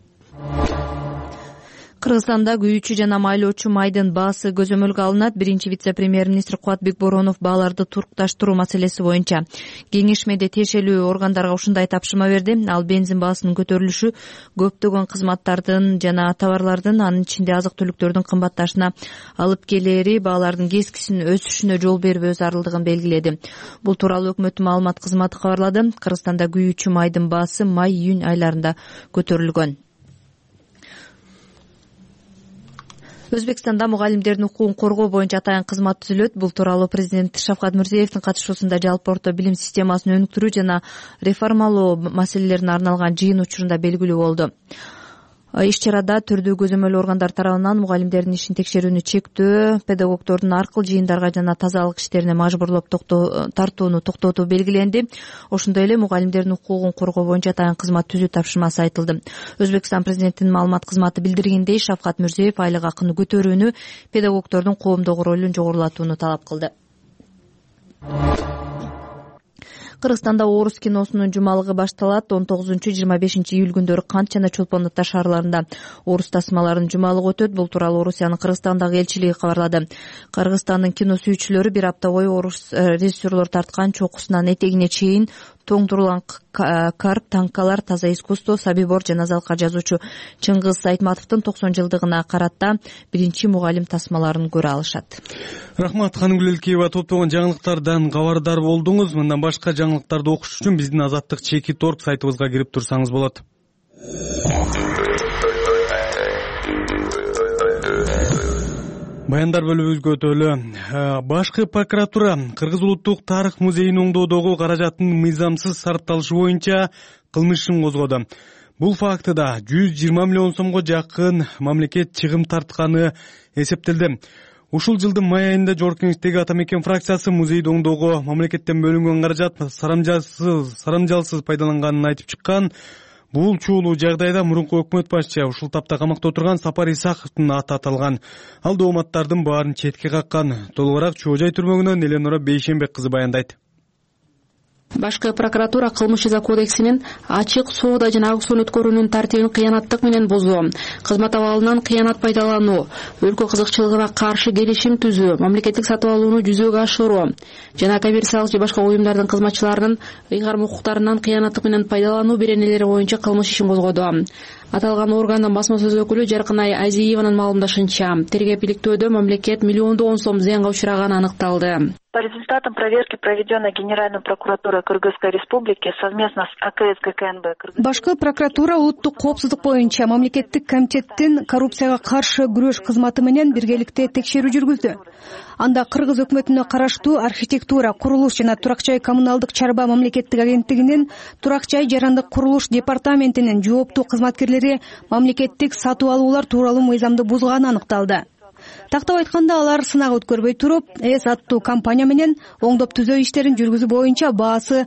Кыргызстанда күйүүчү жана майлоочу майдын баасы көзөмөлгө алынат. Биринчи вице-премьер-министр Кубатбек Боронов бааларды турукташтыруу маселеси боюнча кеңешмеде тиешелүү органдарга ушундай тапшырма берди. Ал бензин баасынын көтөрүлүшү көптөгөн кызматтардын жана товарлардын, анын ичинде азык-түлүктөрдүн кымбатташына алып келери, баалардын кескисин өсүшүнө жол бербөө зарылдыгын белгиледи. Бул тууралуу өкмөттүн маалымат кызматы кабарлады. Кыргызстанда күйүүчү майдын баасы май-июнь айларында көтөрүлгөн. Өзбекстанда мугалимдердин укугун коргоо боюнча атайын кызмат түзүлөт. Бул тууралуу президент Шавкат Мирзиевдин катышуусунда жалпы орто билим системасын өнүктүрүү жана реформалоо маселелерине арналган жыйын учурунда белгилүү болду. Иш-чарада түрдүү көзөмөл органдар тарабынан мугалимдердин ишин текшерүүнү чектөө, педагогдордун аркыл жыйындарга жана тазалык иштерине мажбурлоп тартууну токтотуу белгиленди. Ошондой эле мугалимдердин укугун коргоо боюнча атайын кызмат түзүү тапшырмасы айтылды. Өзбекстан президентинин маалымат кызматы билдиргендей, Шавкат Мирзиев айлык акыны көтөрүүнү, педагогдордун коомдогу ролун жогорулатууну талап кылды. Кыргызстанда орус киносунун жумалыгы башталат. 19-25 июль күндөрү Кант жана Чолпон Ата шаарларында орус тасмаларынын жумалыгы өтөт. Бул тууралуу Орусиянын Кыргызстандагы элчилиги кабарлады. Кыргызстандын кино сүйүүчүлөрү бир апта бою орус режиссерлор тарткан чокусунан этегине чейин тоңдурулган карп, танкалар, таза искусство, Собибор жана Залка жазуучу Чыңгыз Айтматовдун 90 жылдыгына карата биринчи мугалим тасмаларын көрө алышат. Рахмат, Ханымгүл Элкеева. Топтогон жаңылыктардан кабардар болдуңуз. Мындан башка жаңылыктарды окуш үчүн биздин Азаттык Чекит.org сайтыбызга кирип турсаңыз болот. Баяндар бөлүбүзгө өтөлү. Башкы прокуратура Кыргыз улуттук тарых музейин оңдоодогу каражаттын мыйзамсыз сарпталышы боюнча кылмыш ишин козгоду. Бул фактыда 120 миллион сомго жакын мамлекет чыгым тартканы эсептелди. Ушул жылдын май айында Жогорку Кеңештеги Ата Мекен фракциясы музейди оңдоого мамлекеттен бөлүнгөн каражат сарамжалсыз пайдаланганын айтып чыккан. Бул чуулуу жагдайда мурунку өкмөт башчы ушул тапта камакта отурган Сапар Исаковдун аты аталган. Ал дооматтардын баарын четке каккан. Толугураак Чоо Жай түрмөгүнөн Эленора Бейшенбек кызы баяндайт. Башкы прокуратура кылмыш жаза кодексинин ачык соода жана аукцион өткөрүүнүн тартибин кыянаттык менен бузуу, кызмат абалынан кыянат пайдалануу, өлкө кызыкчылыгына каршы келишим түзүү, мамлекеттик сатып алууну жүзөгө ашыруу жана коммерциялык же башка уюмдардын кызматчыларынын ыйгарым укуктарынан кыянаттык менен пайдалануу беренелери боюнча кылмыш ишин козгоду. Аталган органдын басма сөз өкүлү Жаркынай Азиеванын маалымдашынча, тергеп иликтөөдө мамлекет миллиондогон сом зыянга учураганы аныкталды. По результатам проверки, проведенной Генеральной прокуратурой Кыргызской Республики совместно с АКС ГКНБ. Башкы прокуратура улуттук коопсуздук боюнча мамлекеттик комитеттин коррупцияга каршы күрөш кызматы менен биргеликте текшерүү жүргүздү. Анда Кыргыз өкмөтүнө караштуу архитектура, курулуш жана турак жай коммуналдык чарба мамлекеттик агенттигинин турак жай жарандык курулуш департаментинин жооптуу кызматкерлери мамлекеттик сатып алуулар тууралуу мыйзамды бузганы аныкталды. Тактап айтканда, алар сынак өткөрбөй туруп, С аттуу компания менен оңдоп түзөө иштерин жүргүзүү боюнча баасы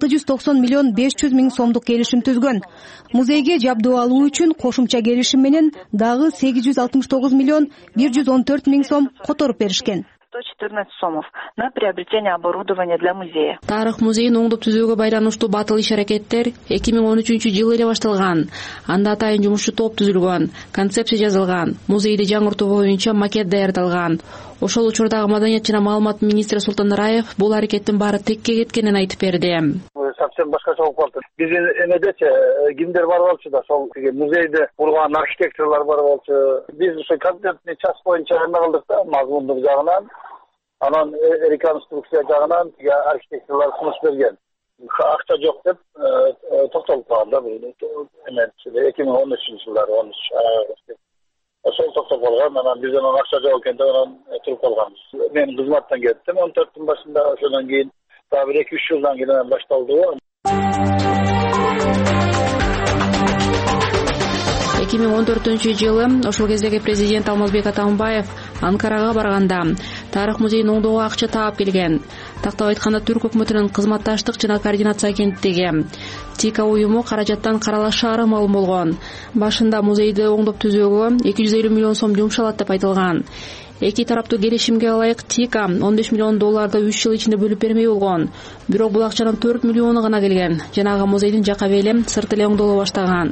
690 миллион 500 миң сомдук келишим түзгөн. Музейге жабдуу алуу үчүн кошумча келишим менен дагы 869 миллион 114 миң сом которуп беришкен. 114 сомов на приобретение оборудования для музея. Тарых музейин оңдоп түзүүгө байланыштуу батыл иш-аракеттер 2013 жылы эле башталган. Анда атайын жумушчу топ түзүлгөн, концепция жазылган, музейди жаңыртуу боюнча макет даярдалган. Ошол учурдагы маданият жана маалымат министри Султан Раев бул аракеттин баары текке кеткенин айтып берди. Совсем башкача болуп калды. Биздин эмедечи кимдер бар болчу да, сол музейди курган архитекторлор бар болчу. Биз ошо конкретный часть боюнча эме кылдык да, мазмундук жагынан, анан реконструкция жагынан архитекторлор сунуш берген. Акча жок деп токтолуп калган да, эме 2013-жылдары 13 ошол токтоп калган. Анан бизден акча жок экен деп анан туруп калганбыз. Мен кызматтан кеттим 14-түн башында, ошондон кийин дагы 2-3 жылдан кийин башталды. 2014-жылы ошол кездеги президент Алмазбек Атамбаев Анкарага барганда тарых музейин оңдоого акча таап келген. Тактап айтканда, Түрк өкмөтүнүн кызматташтык жана координация агенттиги ТИКА уюму каражаттан каралашаары маалым болгон. Башында музейди оңдоп түзүүгө 250 миллион сом жумшалат деп айтылган. Эки тараптуу келишимге ылайык ТИКА 15 миллион долларды 3 жыл ичинде бөлүп бермей болгон. Бирок бул акчанын 4 миллиону гана келген. Жанагы музейдин жака бели сырт эле оңдоло баштаган.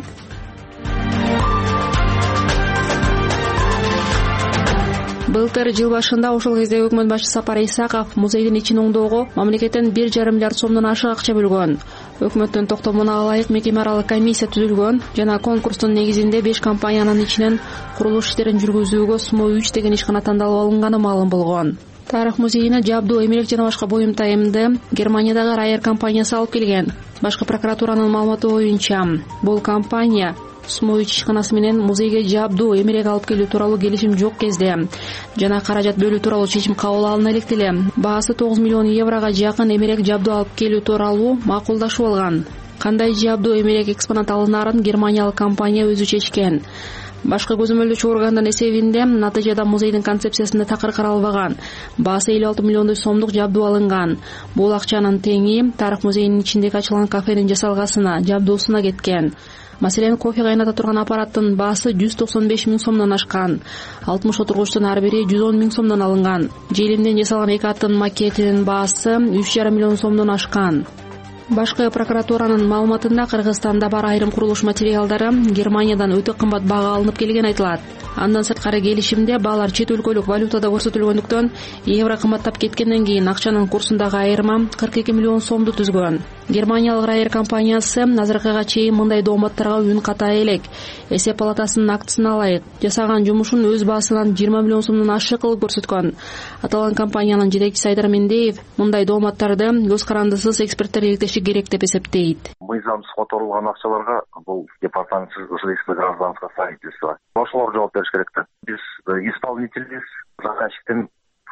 Былтыр жыл башында ошол кезде өкмөт башчысы Сапар Исаков музейдин ичин оңдоого мамлекеттен 1,5 миллиард сомдон ашык акча бөлгөн. Өкмөттүн токтомуна ылайык мекеме аралык комиссия түзүлгөн жана конкурстун негизинде 5 компаниянын ичинен курулуш иштерин жүргүзүүгө СМО 3 деген ишкана тандалып алынганы маалым болгон. Тарых музейине жабдуу, эмелек жана башка буюм тайымды Германиядагы Райер компаниясы алып келген. Башкы прокуратуранын маалыматы боюнча, бул компания СМО 3 ишканасы менен музейге жабдуу, эмелек алып келүү тууралуу келишим жок кезде жана каражат бөлүү тууралуу чечим кабыл алына электе эле баасы 9 миллион еврого жакын эмелек жабдуу алып келүү тууралуу макулдашып алган. Кандай жабдуу, эмелек экспонат алынаарын германиялык компания өзү чечкен. Башкы көзөмөлдөөчү органдын эсебинде натыйжада музейдин концепциясында такыр каралбаган. Баасы 56 миллиондой сомдук жабдуу алынган. Бул акчанын теңи тарых музейинин ичиндеги ачылган кафенин жасалгасына, жабдуусуна кеткен. Маселен, кофе кайната турган аппараттын баасы 195 миң сомдон ашкан. 60 отургучтун ар бири 110 миң сомдон алынган. Желимден жасалган 2 аттын макетинин баасы 3,5 миллион сомдон ашкан. Башкы прокуратуранын маалыматында Кыргызстанда бар айрым курулуш материалдары Германиядан өтө кымбат бага алынып келген айтылат. Андан сырткары келишимде баалар чет өлкөлүк валютада көрсөтүлгөндүктөн евро кымбаттап кеткенден кийин акчанын курсундагы айырма 42 миллион сомду түзгөн. Германиялык Райер компаниясы азыркыга чейин мындай дооматтарга үн катай элек. Эсеп палатасынын актысын алайык. Жасаган жумушун өз баасынан 20 миллион сомдон ашык кылып көрсөткөн. Аталган компаниянын жетекчиси Айдар Мендеев мындай дооматтарды көз карандысыз эксперттер иликтеши керек деп эсептейт. Мыйзамсыз которулган акчаларга бул департамент жилищно гражданского строительства ошолор жооп бериш керек да. Биз исполнительбиз, заказчиктин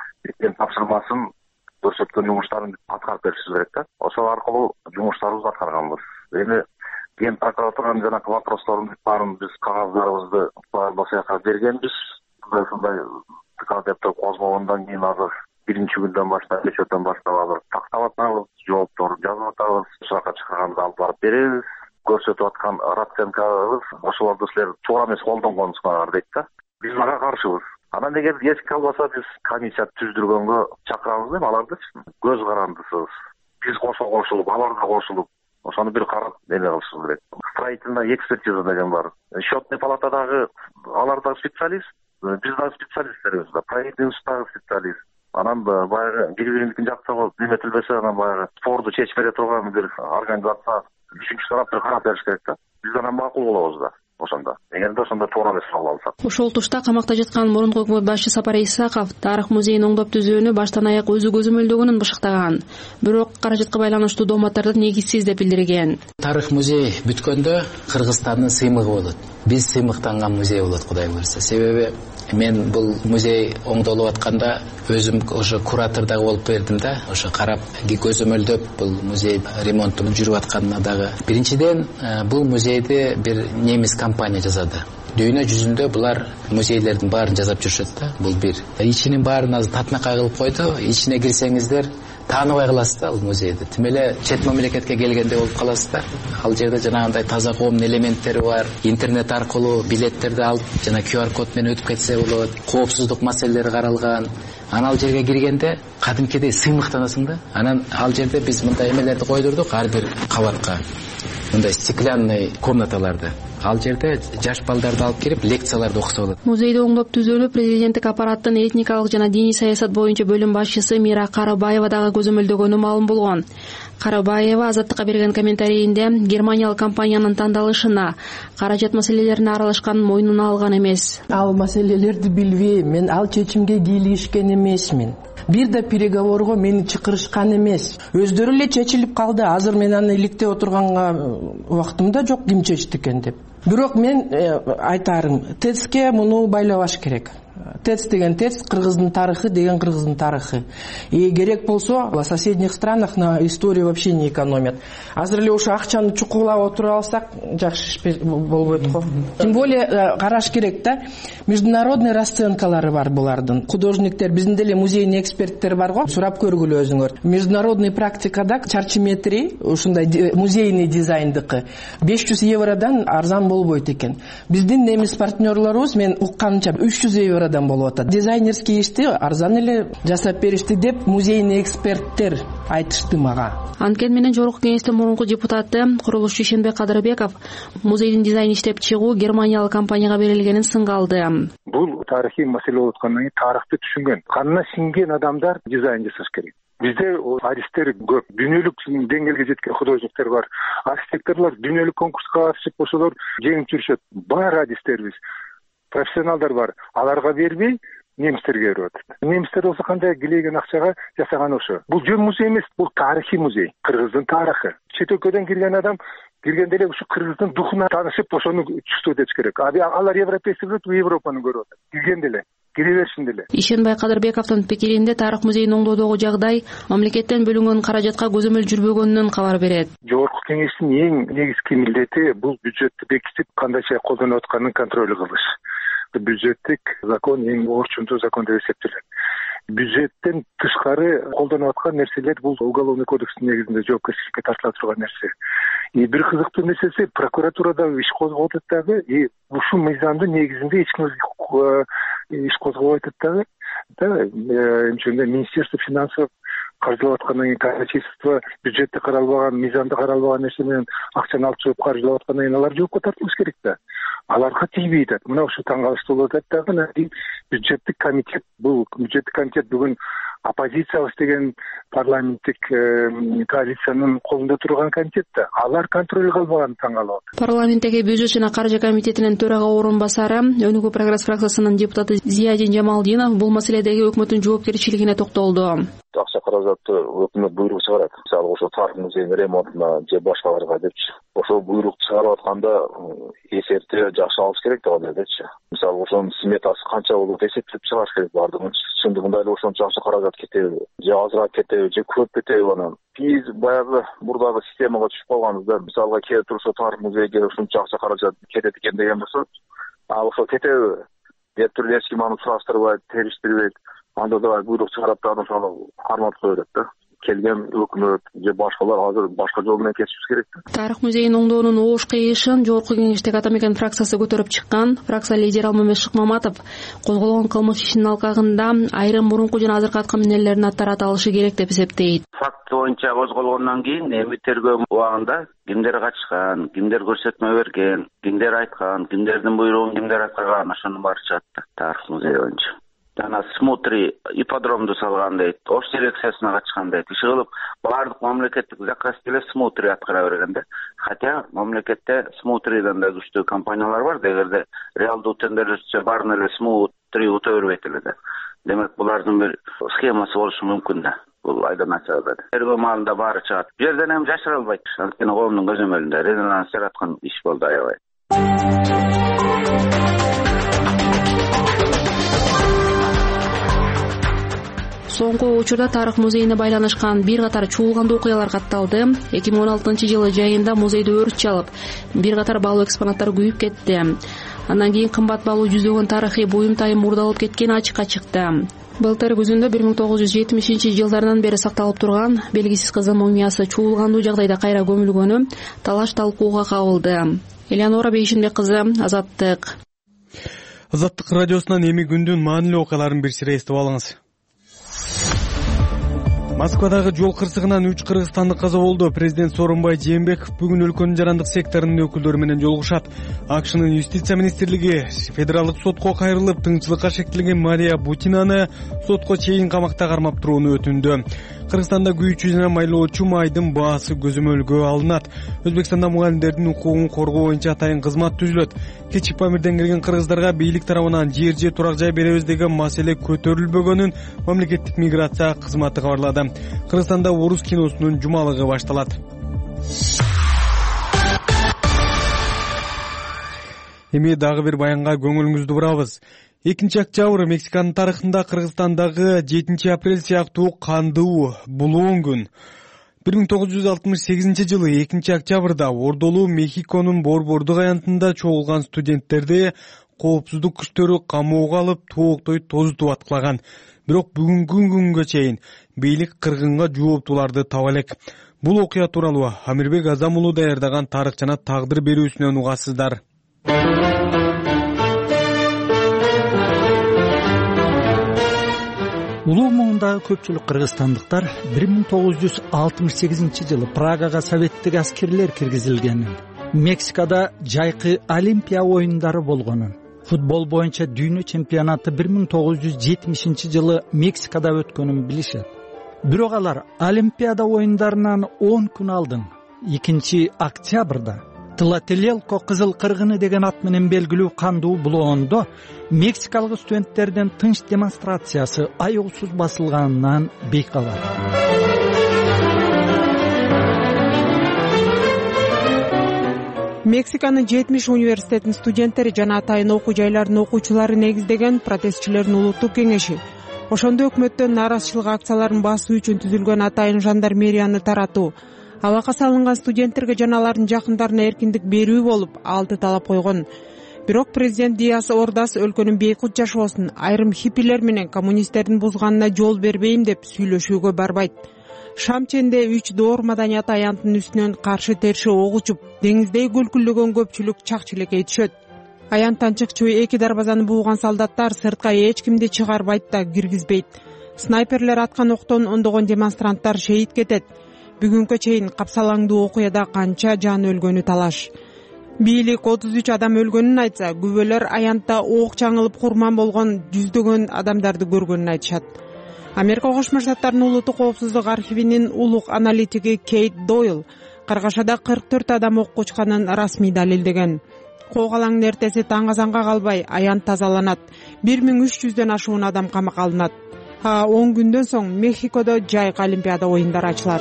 тапшырмасын көрсөткөн жумуштарын аткарып беришибиз керек да. Ошол аркылуу жумуштарыбызды аткарганбыз. Эми ген прокуратуранын жанагы вопростордун баарын биз кагаздарыбызды башаяка бергенбиз. Ушундай ТК деп козгогондон кийин азыр биринчи күндөн баштап, кечөөдөн баштап азыр тактап атабыз, жоопторду жазып атабыз, суракка чакырганда алып барып беребиз. Көрсөтүп аткан расценкабыз ошолорду силер туура эмес колдонгонсуңар дейт да. Биз ага каршыбыз. Анан эгер эч калбаса биз комиссия түздүргөнгө чакырабыз деп аларды көз карандысыз. Биз кошулуп, алар да кошулуп, ошону бир карап эме кылышыбыз керек. Строительная экспертиза деген бар. Счетный палатадагы алар да специалист, биз да специалисттербиз да. Проектный дагы специалист. Анан баягы бири-биринин жактабы неметилбесе, анан баягы спорду чечип бере турган бир организация үчүнчү тараптар карап бериш керек да. Биз анан макул болобуз да. Ошондо эгерде ошондо туура эмес кабыл алсак. Ошол тушта камакта жаткан мурунку өкмөт башчы Сапар Исаков тарых музейин оңдоп түзүүнү баштан аяк өзү көзөмөлдөгөнүн бышыктаган. Бирок каражатка байланыштуу дооматтарды негизсиз деп билдирген. Тарых музей бүткөндө Кыргызстандын сыймыгы болот. Биз сыймыктанган музей болот, Кудай буйрса. Себеби мен бул музей оңдолуп атканда өзүм ошо куратордагы болуп бердим да, ошо карап, көзөмөлдөп бул музей ремонтунун жүрүп атканына дагы. Биринчиден бул музейди бир немис компания жасады. Дүйнө жүзүндө булар музейлердин баарын жасап жүрүшөт да, бул бир. Ичинин баарын азыр татынакай кылып койду. Ичине кирсеңиздер тааныбай каласыз да, бул музейди. Тим эле чет мамлекетке келгенде болуп каласыздар. Ал жерде жанагындай таза коомдун элементтери бар. Интернет аркылуу билеттерди алып, жана QR код менен өтүп кетсе болот. Коопсуздук маселелери каралган. Анан ал жерге киргенде кадимкидей сыймыктанасың да. Анан ал жерде биз мындай эмелерди койдурдук ар бир кабатка. Мындай стеклянный комнаталарды. Ал жерде жаш балдарды алып кирип лекцияларды окуса болот. Музейди оңдоп түзүүнү президенттик аппараттын этникалык жана диний саясат боюнча бөлүм башчысы Мира Карабаева дагы көзөмөлдөгөнү маалым болгон. Карабаева Азаттыкка берген комментарийинде Германиялык компаниянын тандалышына, каражат маселелерине аралашканын мойнуна алган эмес. Ал маселелерди билбейм, мен ал чечимге кийлигишкен эмесмин. Бир да переговорго мени чакырышкан эмес. Өздөрү эле чечилип калды. Азыр мен аны иликтеп отурганга убактымда жок, ким чечти экен деп. Бирок мен айтарым, ТЭЦке муну байлабаш керек. ТЭЦ деген ТЭЦ, Кыргыздын тарыхы деген Кыргыздын тарыхы. И керек болсо, в соседних странах на историю вообще не экономят. Азыр эле ошо акчаны чукулап отуруп алсак, жакшы болбойт го. Тем более караш керек да. Международный расценкалары бар булардын. Художниктер, биздин деле музейный эксперттер бар го. Сурап көргүлө өзүңөр. Международный практикада чарчы метри ушундай музейный дизайндыкы 500 евродан арзан болбойт экен. Биздин немис партнерлорубуз мен укканымча 300 евродан болуп атат. Дизайнерский ишти арзан эле жасап беришти деп музейный эксперттер айтышты мага. Анткени менен жогорку кеңештин мурунку депутаты курулушчу Ишенбек Кадырбеков музейдин дизайн иштеп чыгуу Германиялык компанияга берилгенин сынга алды. Бул тарыхый маселе болуп аткандан кийин тарыхты түшүнгөн, канына сиңген адамдар дизайн жасаш керек. Бизде аристтер көп, дүйнөлүк деңгээлге жеткен художниктер бар. Архитекторлор дүйнөлүк конкурска катышып ошолор жеңип жүрүшөт. Бар аристтербиз, профессионалдар бар. Аларга бербей немистерге берип атат. Немистер болсо кандай килеген акчага жасаган ошо. Бул жөн музей эмес, бул тарыхый музей. Кыргыздын тарыхы. Чет өлкөдөн келген адам киргенде эле ушу кыргыздын духуна таанышып, ошону чувствовать этиш керек. Алар европейский көрөт, Европаны көрүп атат. Киргенде эле кире беришинде эле. Ишенбай Кадырбековдун пикиринде тарых музейин оңдоодогу жагдай мамлекеттен бөлүнгөн каражатка көзөмөл жүрбөгөнүнөн кабар берет. Жогорку кеңештин эң негизги милдети бул бюджетти бекитип, кандайча колдонуп атканын контроль кылыш. Бюджеттик закон эң орчундуу закон деп эсептелет. Бюджеттен тышкары колдонуп аткан нерселер бул уголовный кодекстин негизинде жоопкерчиликке тартыла турган нерсе. Бир кызыктуу нерсеси прокуратурада иш козгоп атат дагы, ушул мыйзамдын негизинде эч ким иш козгобой атат дагы. Министерство финансов каржылап аткандан кийин казначейство бюджетте каралбаган, мыйзамда каралбаган нерсе менен акчаны алып чыгып каржылап аткандан кийин алар жоопко тартылыш керек да. Аларга тийбейт. Мына ушул таң калыштуу болуп атат дагы. Анан кийин бюджеттик комитет бүгүн оппозициябыз деген парламенттик коалициянын колунда турган комитет да. Алар контролго албаган таң калып атат. Парламенттеги бюджет жана каржы комитетинин төрага орун басары, Өнүгүү прогресс фракциясынын депутаты Зиядин Жамалдинов бул маселедеги өкмөттүн жоопкерчилигине токтолду. Акча каражатты өкмөт буйрук чыгарат. Мисалы ошо тарых музейинин ремонтуна же башкаларга депчи. Ошол буйрук чыгарып атканда эсептөө жакшы алыш керек деп ойлойдучу. Мисалы ошонун сметасы канча болуп эсептеп чыгарыш керек баардыгын. Чындыгында эле ошончо акча каражат кетеби, же азыраак кетеби, же көп кетеби анан. Биз баягы мурдагы системага түшүп калганбызда, мисалга келип турса тарых музейге ушунча акча каражат кетет экен деген болсо, ошол кетеби деп туруп эч ким аны сураштырбайт, териштирбейт. Анда да буйрук чыгарат да ошону карматып коет да. Келген өкмөт же башкалар азыр башка жол менен кетишибиз керек да. Тарых музейин оңдоонун оош кыйышын Жогорку Кеңештеги Ата Мекен фракциясы көтөрүп чыккан. Фракция лидери Алмамет Шыкмаматов козголгон кылмыш ишинин алкагында айрым мурунку жана азыркы аткан эмнелерин тарата керек деп эсептейт. Факт боюнча козголгондон кийин эми тергөө убагында кимдер качкан, кимдер көрсөтмө берген, кимдер айткан, кимдердин буйругун кимдер аткарган, ошонун баары чыгат да. Тарых музеи боюнча жана смотри ипподромду салган дейт, ош селекциясына качкан дейт. Иши кылып баардык мамлекеттик заказ эле смотри аткара берген да. Хотя мамлекетте смотридан да күчтүү компаниялар бар, эгерде реалдуу тендерлерче баарын эле смотри ута бербейт эле да. Демек булардын бир схемасы болушу мүмкүн да. Бул айдан ачык да. Тергөө маалында баары чыгат. Бу жерден эми жашыра албайт. Анткени коомдун көзөмөлүндө резонанс жараткан иш болду аябай. Соңку учурда Тарых музейине байланышкан бир катар чуулгандуу окуялар катталды. 2016-жылы жайында музейде өрт чалып, бир катар баалуу экспонаттар күйүп кетти. Андан кийин кымбат баалуу жүздөгөн тарыхый буюм-тайым мурдалып кеткени ачыкка чыкты. Былтыр күзүндө 1970-жылдардан бери сакталып турган белгисиз кыздын мумиясы чуулгандуу жагдайда кайра көмүлгөнү талаш талкууга кабылды. Элеонора Бейшинбек кызы, Азаттык. Азаттык радиосунан эми күндүн маанилүү окуяларын бир сыйра эстип алыңыз. Москвадагы жол кырсыгынан 3 кыргызстандык каза болду. Президент Сооронбай Жээнбеков бүгүн өлкөнүн жарандык секторунун өкүлдөрү менен жолугушат. АКШнын юстиция министрлиги федералдык сотко кайрылып, тынччылыкка шектелген Мария Бутинаны сотко чейин камакта кармап турууну өтүндү. Кыргызстанда күйүүчү жана майлоочу майдын баасы көзөмөлгө алынат. Өзбекстанда мугалимдердин укугун коргоо боюнча атайын кызмат түзүлөт. Кечип Памирден келген кыргыздарга бийлик тарабынан жер турак жай беребиз деген маселе көтөрүлбөгөнүн мамлекеттик миграция кызматы кабарлады. Кыргызстанда орус киносунун жумалыгы башталат. Эми дагы бир баянга көңүлүңүздү бурабыз. 2-октябрь Мексиканын тарыхында Кыргызстандагы 7-апрель сыяктуу кандуу булуун күн. 1968-жылы 2-октябрда Ордолуу Мехиконун Борбордук аянтында чогулган студенттерди коопсуздук күчтөрү камоого алып тооктой тозутуп аткылаган. Бирок бүгүнкү күнгө чейин бийлик кыргынга жооптууларды таба элек. Бул окуя тууралуу Амирбек Азам уулу даярдаган тарых жана тагдыр берүүсүнөн угасыздар. Улуу муңундагы көпчүлүк кыргызстандыктар 1968-жылы Прагага советтик аскерлер киргизилгенин, Мексикада жайкы Олимпия оюндары болгонун, футбол боюнча дүйнө чемпионаты 1970-жылы Мексикада өткөнүн билишет. Бирок алар Олимпиада оюндарынан 10 күн алдын 2-октябрда Тлателелко кызыл кыргыны деген ат менен белгилүү кандуу булоондо мексикалык студенттердин тынч демонстрациясы аеусуз басылганынан бейкалат. Мексиканын 70 университетинин студенттери жана атайын окуу жайларынын окуучулары негиздеген протестчилердин улуттук кеңеши ошондо өкмөттөн нааразычылык акцияларын басуу үчүн түзүлгөн атайын жандармерияны таратуу, абакка салынган студенттерге жана алардын жакындарына эркиндик берүү болуп 6 талап койгон. Бирок президент Диас Ордас өлкөнүн бейкут жашоосун айрым хиппилер менен коммунисттердин бузганына жол бербейм деп сүйлөшүүгө барбайт. Шамченде 3 доор маданият аянтынын үстүнөн каршы терши ок учуп, деңиздей күлкүлдөгөн көпчүлүк чак-чилекей түшөт. Аянттан чыкчу 2 дарбазаны бууган солдаттар сыртка эч кимди чыгарбайт да киргизбейт. снайперлер аткан октон ондогон демонстранттар шейит кетет. Бүгүнкү чейин капсалаңдуу окуяда канча жан өлгөнү талаш. Бийлик 33 адам өлгөнүн айтса, күбөлөр аянтта ок чаңылып курман болгон жүздөгөн адамдарды көргөнүн айтышат. Америка Кошмо Штаттарынын улуттук коопсуздук архивинин улук аналитиги Кейт Дойл Каргашада 44 адам окко учканын расмий далилдеген. Коогалаңдын эртеси таң азанга калбай аянт тазаланат. 1300дөн ашуун адам камакка алынат. 10 күндөн соң Мехикодо жайкы Олимпиада оюндары ачылат.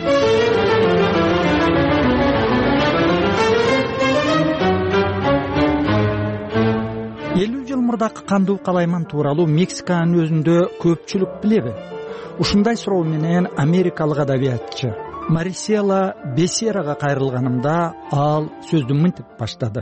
Жыл мурдакы кандуу калайман тууралуу Мексиканын өзүндө көпчүлүк билеби? Ушундай суроо менен америкалык адабиятчы Марисела Бесерага кайрылганымда ал сөздү мынтип баштады.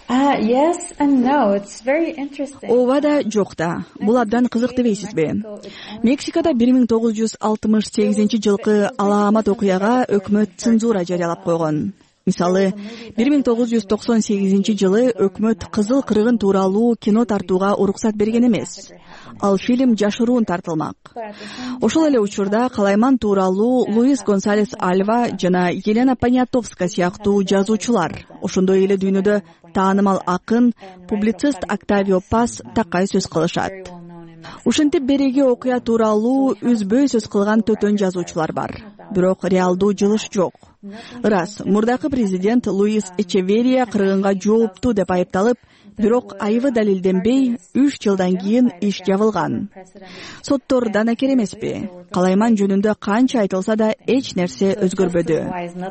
Ооба да, жок да. Бул абдан кызык дебейсизби? Мексикада 1988-жылкы алаамат окуяга өкмөт цензура жарыялап койгон. Мисалы, 1998-жылы өкмөт Кызыл кыргын тууралуу кино тартууга уруксат берген эмес. Ал фильм жашыруун тартылмак. Ошол эле учурда калайман тууралуу Луис Гонсалес Альва жана Елена Понятовская сыяктуу жазуучулар, ошондой эле дүйнөдө таанымал акын, публицист Октавио Паз такай сөз кылышат. Ушинтип береги окуя тууралуу үзбөй сөз кылган төтөн жазуучулар бар. Бирок реалдуу жылыш жок. Ырас, мурдакы президент Луис Эчеверия кыргынга жооптуу деп айыпталып, бирок айыбы далилденбей 3 жылдан кийин иш жабылган. Соттор данакер эмеспи? Калайман жөнүндө канча айтылса да эч нерсе өзгөрбөдү.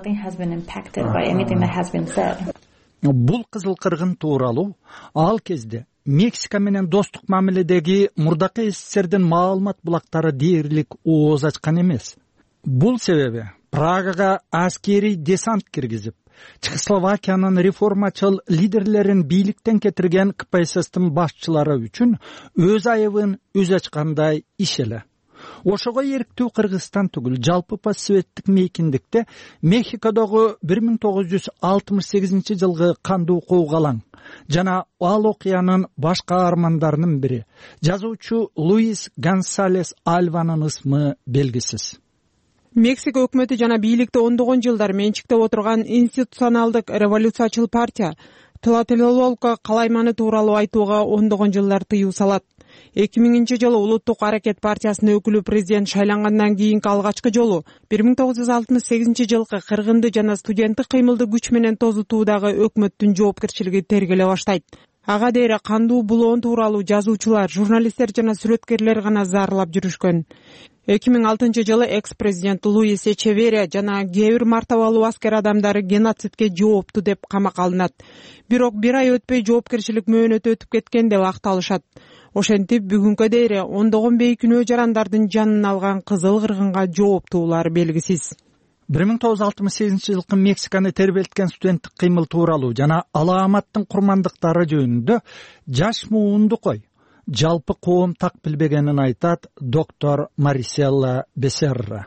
Бул Кызыл кыргын тууралуу ал кезде Мексика менен достук мамиледеги мурдакы СССРдин маалымат булактары дээрлик ооз ачкан эмес. Бул себеби Прагага аскерий десант киргизип, Чехословакиянын реформачыл лидерлерин бийликтен кетирген КПССтин башчылары үчүн өз айыбын өз ачкандай иш эле. Ошого эрктүү Кыргызстан түгүл, жалпы постсоветтик мейкиндикте Мехикодогу 1968-жылгы кандуу коогалаң жана ал окуянын баш каармандарынын бири жазуучу Луис Гонсалес Альванын ысмы белгисиз. Мексика өкмөтү жана бийликте ондогон жылдар менчиктеп отурган институционалдык революциячыл партия Тлателололко калайманы тууралуу айтууга ондогон жылдар тыюу салат. 2000-жылы Улуттук аракет партиясынын өкүлү президент шайлангандан кийинки алгачкы жолу 1968-жылкы кыргынды жана студенттик кыймылды күч менен тозутуудагы өкмөттүн жоопкерчилиги тергеле баштайт. Ага дейре кандуу булоон тууралуу жазуучулар, журналисттер жана сүрөткерлер гана зарлап жүрүшкөн. 2006-жылы экс-президент Луис Эчеверия жана кээ бир мартабалуу аскер адамдары геноцидке жооптуу деп камакка алынат. Бирок бир ай өтпөй жоопкерчилик мөөнөтү өтүп кеткен деп акталышат. Ошентип бүгүнкү дейре ондогон бейкүнөө жарандардын жанын алган Кызыл кыргынга жооптуулар белгисиз. 1968-жылкы Мексиканы тербелткен студенттик кыймыл тууралуу жана алааматтын курмандыктары жөнүндө жаш муунду кой, жалпы коом так билбегенин айтат доктор Марисела Бесерра.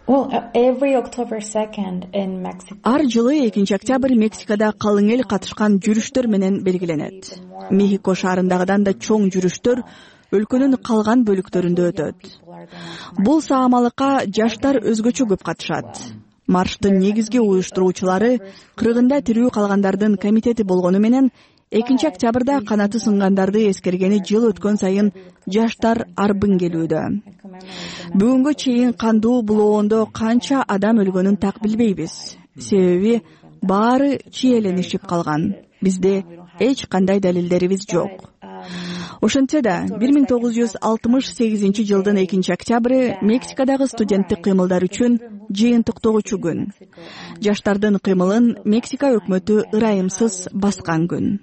Ар жылы 2 октябрь Мексикада калың эл катышкан жүрүштөр менен белгиленет. Мехико шаарындагыдан да чоң жүрүштөр өлкөнүн калган бөлүктөрүндө өтөт. Бул саамалыкка жаштар өзгөчө көп катышат. Марштын негизги уюштуруучулары кыргында тирүү калгандардын комитети болгону менен 2 октябрда канаты сынгандарды эскергени жыл өткөн сайын жаштар арбын келүүдө. Бүгүнгө чейин кандуу булоондо канча адам өлгөнүн так билбейбиз. Себеби баары чиеленишип калган. Бизде эч кандай далилдерибиз жок. Ошентсе да 1968-жылдын 2 октябры Мексикадагы студенттик кыймылдар үчүн жыйынтыктоочу күн. Жаштардын кыймылын Мексика өкмөтү ырайымсыз баскан күн.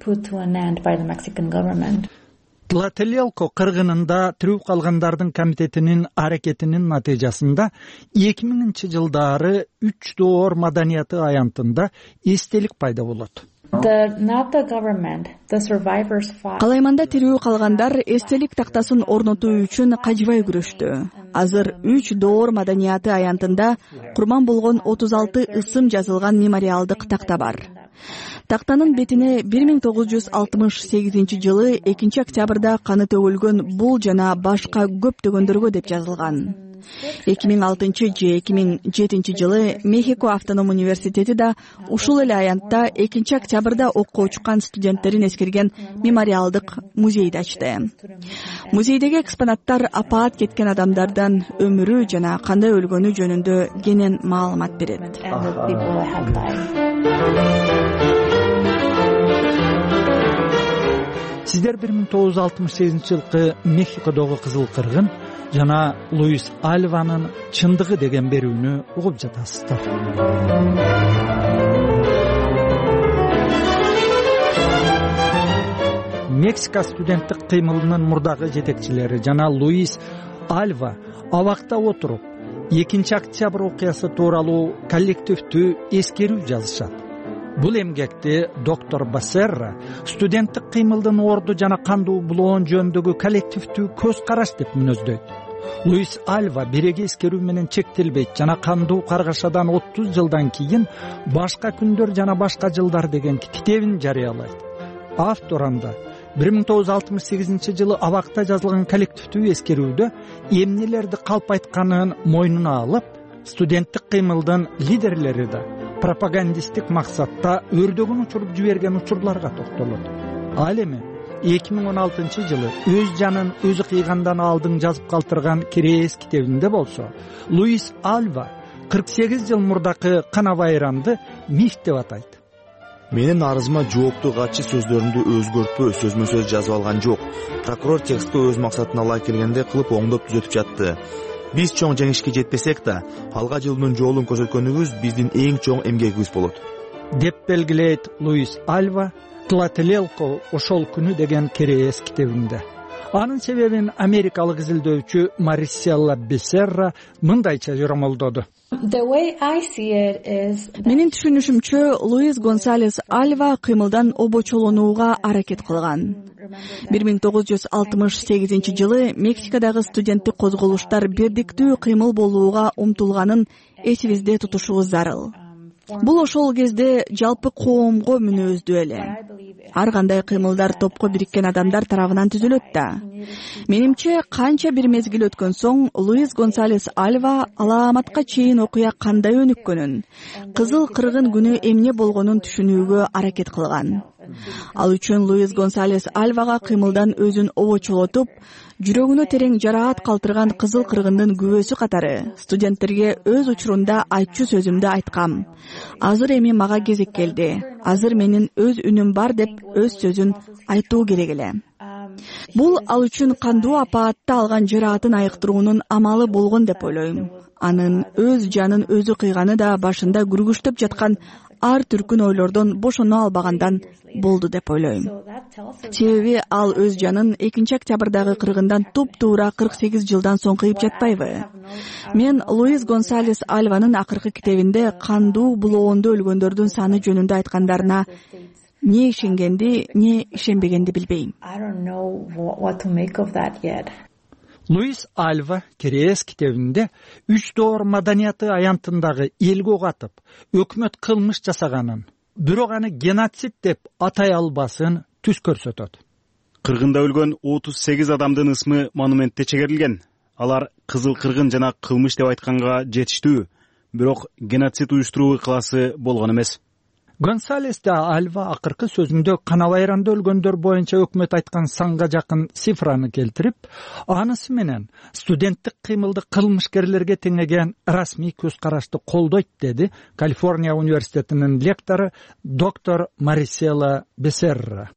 Тлателолко кыргынында тирүү калгандардын комитетинин аракетинин натыйжасында 2000-жылдары 3 доор маданияты аянтында эстелик пайда болот. Калайманда тирүү калгандар эстелик тактасын орнотуу үчүн кажыбай күрөштү. Азыр 3 доор маданияты аянтында курман болгон 36 ысым жазылган мемориалдык такта бар. Тактанын бетине 1968 2 октябрда каны төгүлгөн бул жана башка көптөгөндөргө деп жазылган. 2006 же 2007 жылы Мехико автоном университети да ушул эле аянтта 2 октябрда окко учкан студенттерин эскерген мемориалдык музейди ачты. Музейдеги экспонаттар апаат кеткен адамдардан өмүрү жана кандай өлгөнү жөнүндө кенен маалымат берет. Сиздер 1968 жылкы Мехикодогу кызыл кыргын жана Луис Альванын чындыгы деген берүүнү угуп жатасыздар. Мексика студенттик кыймылынын мурдагы жетекчилери жана Луис Альва абакта отуруп 2 октябрь окуясы тууралуу коллективдүү эскерүү жазышат. Бул эмгекти доктор Басерра студенттик кыймылдын орду жана кандуу булоон жөнүндөгү коллективдүү көз караш деп мүнөздөйт. Луис Альва биреги эскерүү менен чектелбейт жана кандуу каргашадан 30 жылдан кийин башка күндөр жана башка жылдар деген китебин жарыялайт. Автор анда 1968 жылы абакта жазылган коллективдүү эскерүүдө эмнелерди калп айтканын мойнуна алып, студенттик кыймылдын лидерлери да пропагандисттик максатта өрдөгүн учуруп жиберген учурларга токтолот. Ал эми 2016 жылы өз жанын өзү кыйгандан алдын жазып калтырган Керээс китебинде болсо, Луис Альва 48 жыл мурдакы кана байрамды миф деп атайт. Менин арызыма жооптуу катчы сөздөрүмдү өзгөртпөө сөзмө сөз жазып алган жок. Прокурор текстти өз максатына ылайык келгенде кылып оңдоп түзөтүп жатты. Биз чоң жеңишке жетпесек да, алга жылуунун жолун көрсөткөнүбүз биздин эң чоң эмгегибиз болот. Деп белгилейт Луис Альва Тлателелко ошол күнү деген Керээс китебинде. Анын себебин америкалык изилдөөчү Мариселла Бесерра мындайча жоромолдоду. Менин түшүнүшүмчө, Луис Гонсалес Альва кыймылдан обочолонууга аракет кылган. 1968 жылы Мексикадагы студенттик козголуштар бирдиктүү кыймыл болууга умтулганын эсибизде тутушубуз зарыл. Бул ошол кезде жалпы коомго мүнөздүү эле. Ар кандай кыймылдар топко бириккен адамдар тарабынан түзүлөт да. Менимче, канча бир мезгил өткөн соң Луис Гонсалес Альва алааматка чейин окуя кандай өнүккөнүн, кызыл кыргын күнү эмне болгонун түшүнүүгө аракет кылган. Ал үчүн Луис Гонсалес Альвага кыймылдан өзүн обочолотуп, жүрөгүнө терең жараат калтырган кызыл кыргындын күбөсү катары студенттерге өз учурунда айтчу сөзүмдү айткам. Азыр эми мага кезек келди. Азыр менин өз үнүм бар деп өз сөзүн айтуу керек эле. Бул ал үчүн кандуу апаатта алган жараатын айыктыруунун амалы болгон деп ойлойм. Анын өз жанын өзү кыйганы да башында күргүчтөп жаткан ар түркүн ойлордон бошоно албагандан болду деп ойлойм. Себеби ал өз жанын 2 октябрдагы кыргындан туп-туура 48 жылдан соң кыйып жатпайбы? Мен Луис Гонсалес Альванын акыркы китебинде кандуу булоондо өлгөндөрдүн саны жөнүндө айткандарына не ишенгенди, не ишенбегенди билбейм. Луис Альва Керээс китебинде 3 доор маданияты аянтындагы элге ок атып, өкмөт кылмыш жасаганын, бирок аны геноцид деп атай албасын түз көрсөтөт. Кыргында өлгөн 38 адамдын ысмы монументте чегерилген. Алар кызыл кыргын жана кылмыш деп айтканга жетиштүү, бирок геноцид уюштуруу ыкыласы болгон эмес. Гонсалес да Альва акыркы сөзүндө кана байрамда өлгөндөр боюнча өкмөт айткан санга жакын цифраны келтирип, анысы менен студенттик кыймылды кылмышкерлерге теңеген расмий көз карашты колдойт, деди Калифорния университетинин лектору доктор Мариселла Бесерра.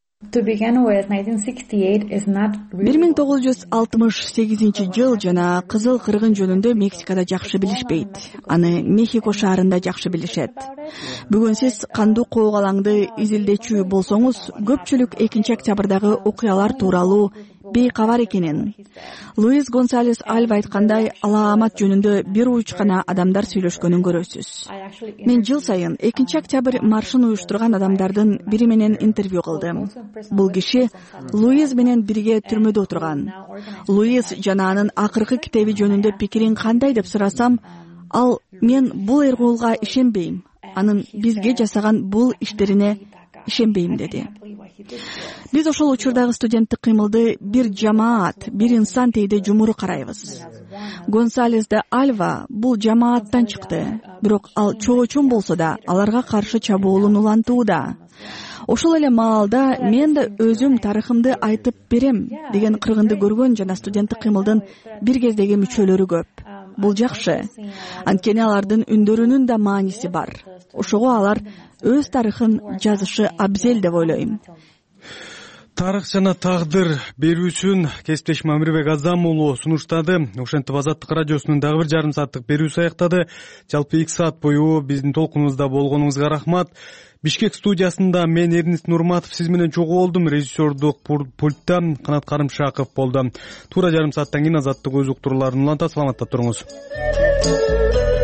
1968 жыл жана кызыл кыргын жөнүндө Мексикада жакшы билишпейт. Аны Мехико шаарында жакшы билишет. Бүгүн сиз кандуу коогалаңды изилдечү болсоңуз, көпчүлүк 2 октябрдагы окуялар тууралуу бейкабар экенин. Луис Гонсалес Альва айткандай, алаамат жөнүндө бир уучкана адамдар сүйлөшкөнүн көрөсүз. Мен жыл сайын 2 октябрь маршын уюштурган адамдардын бири менен интервью кылдым. Бул киши Луис менен бирге түрмөдө отурган. Луис жана анын акыркы китеби жөнүндө пикирин кандай деп сурасам, ал мен бул эргуулга ишенбейм. Анын бизге жасаган бул иштерине ишенбейм деди. Биз ошол учурдагы студенттик кыймылды бир жамаат, бир инсан тейде жумуру карайбыз. Гонсалес де Альва бул жамааттан чыкты, бирок ал чоочун болсо да аларга каршы чабуулун улантууда. Ошол эле маалда мен да өзүм тарыхымды айтып берем деген кыргынды көргөн жана студенттик кыймылдын бир кездеги мүчөлөрү көп. Бул жакшы. Анткени алардын үндөрүнүн да мааниси бар. Ошого алар өз тарыхын жазышы абзел деп ойлойм. Тарых жана тагдыр берүүсүн кесиптешим Амирбек Азам уулу сунуштады. Ошентип Азаттык радиосунун дагы бир жарым сааттык берүүсү аяктады. Жалпы 2 саат бою биздин толкунубузда болгонуңузга рахмат. Бишкек студиясында мен Эрнист Нурматов сиз менен чогуу болдум. Режиссердук пультта Канат Карымшаков болду. Туура жарым сааттан кийин Азаттык өз уктурууларын улантат. Саламатта туруңуз.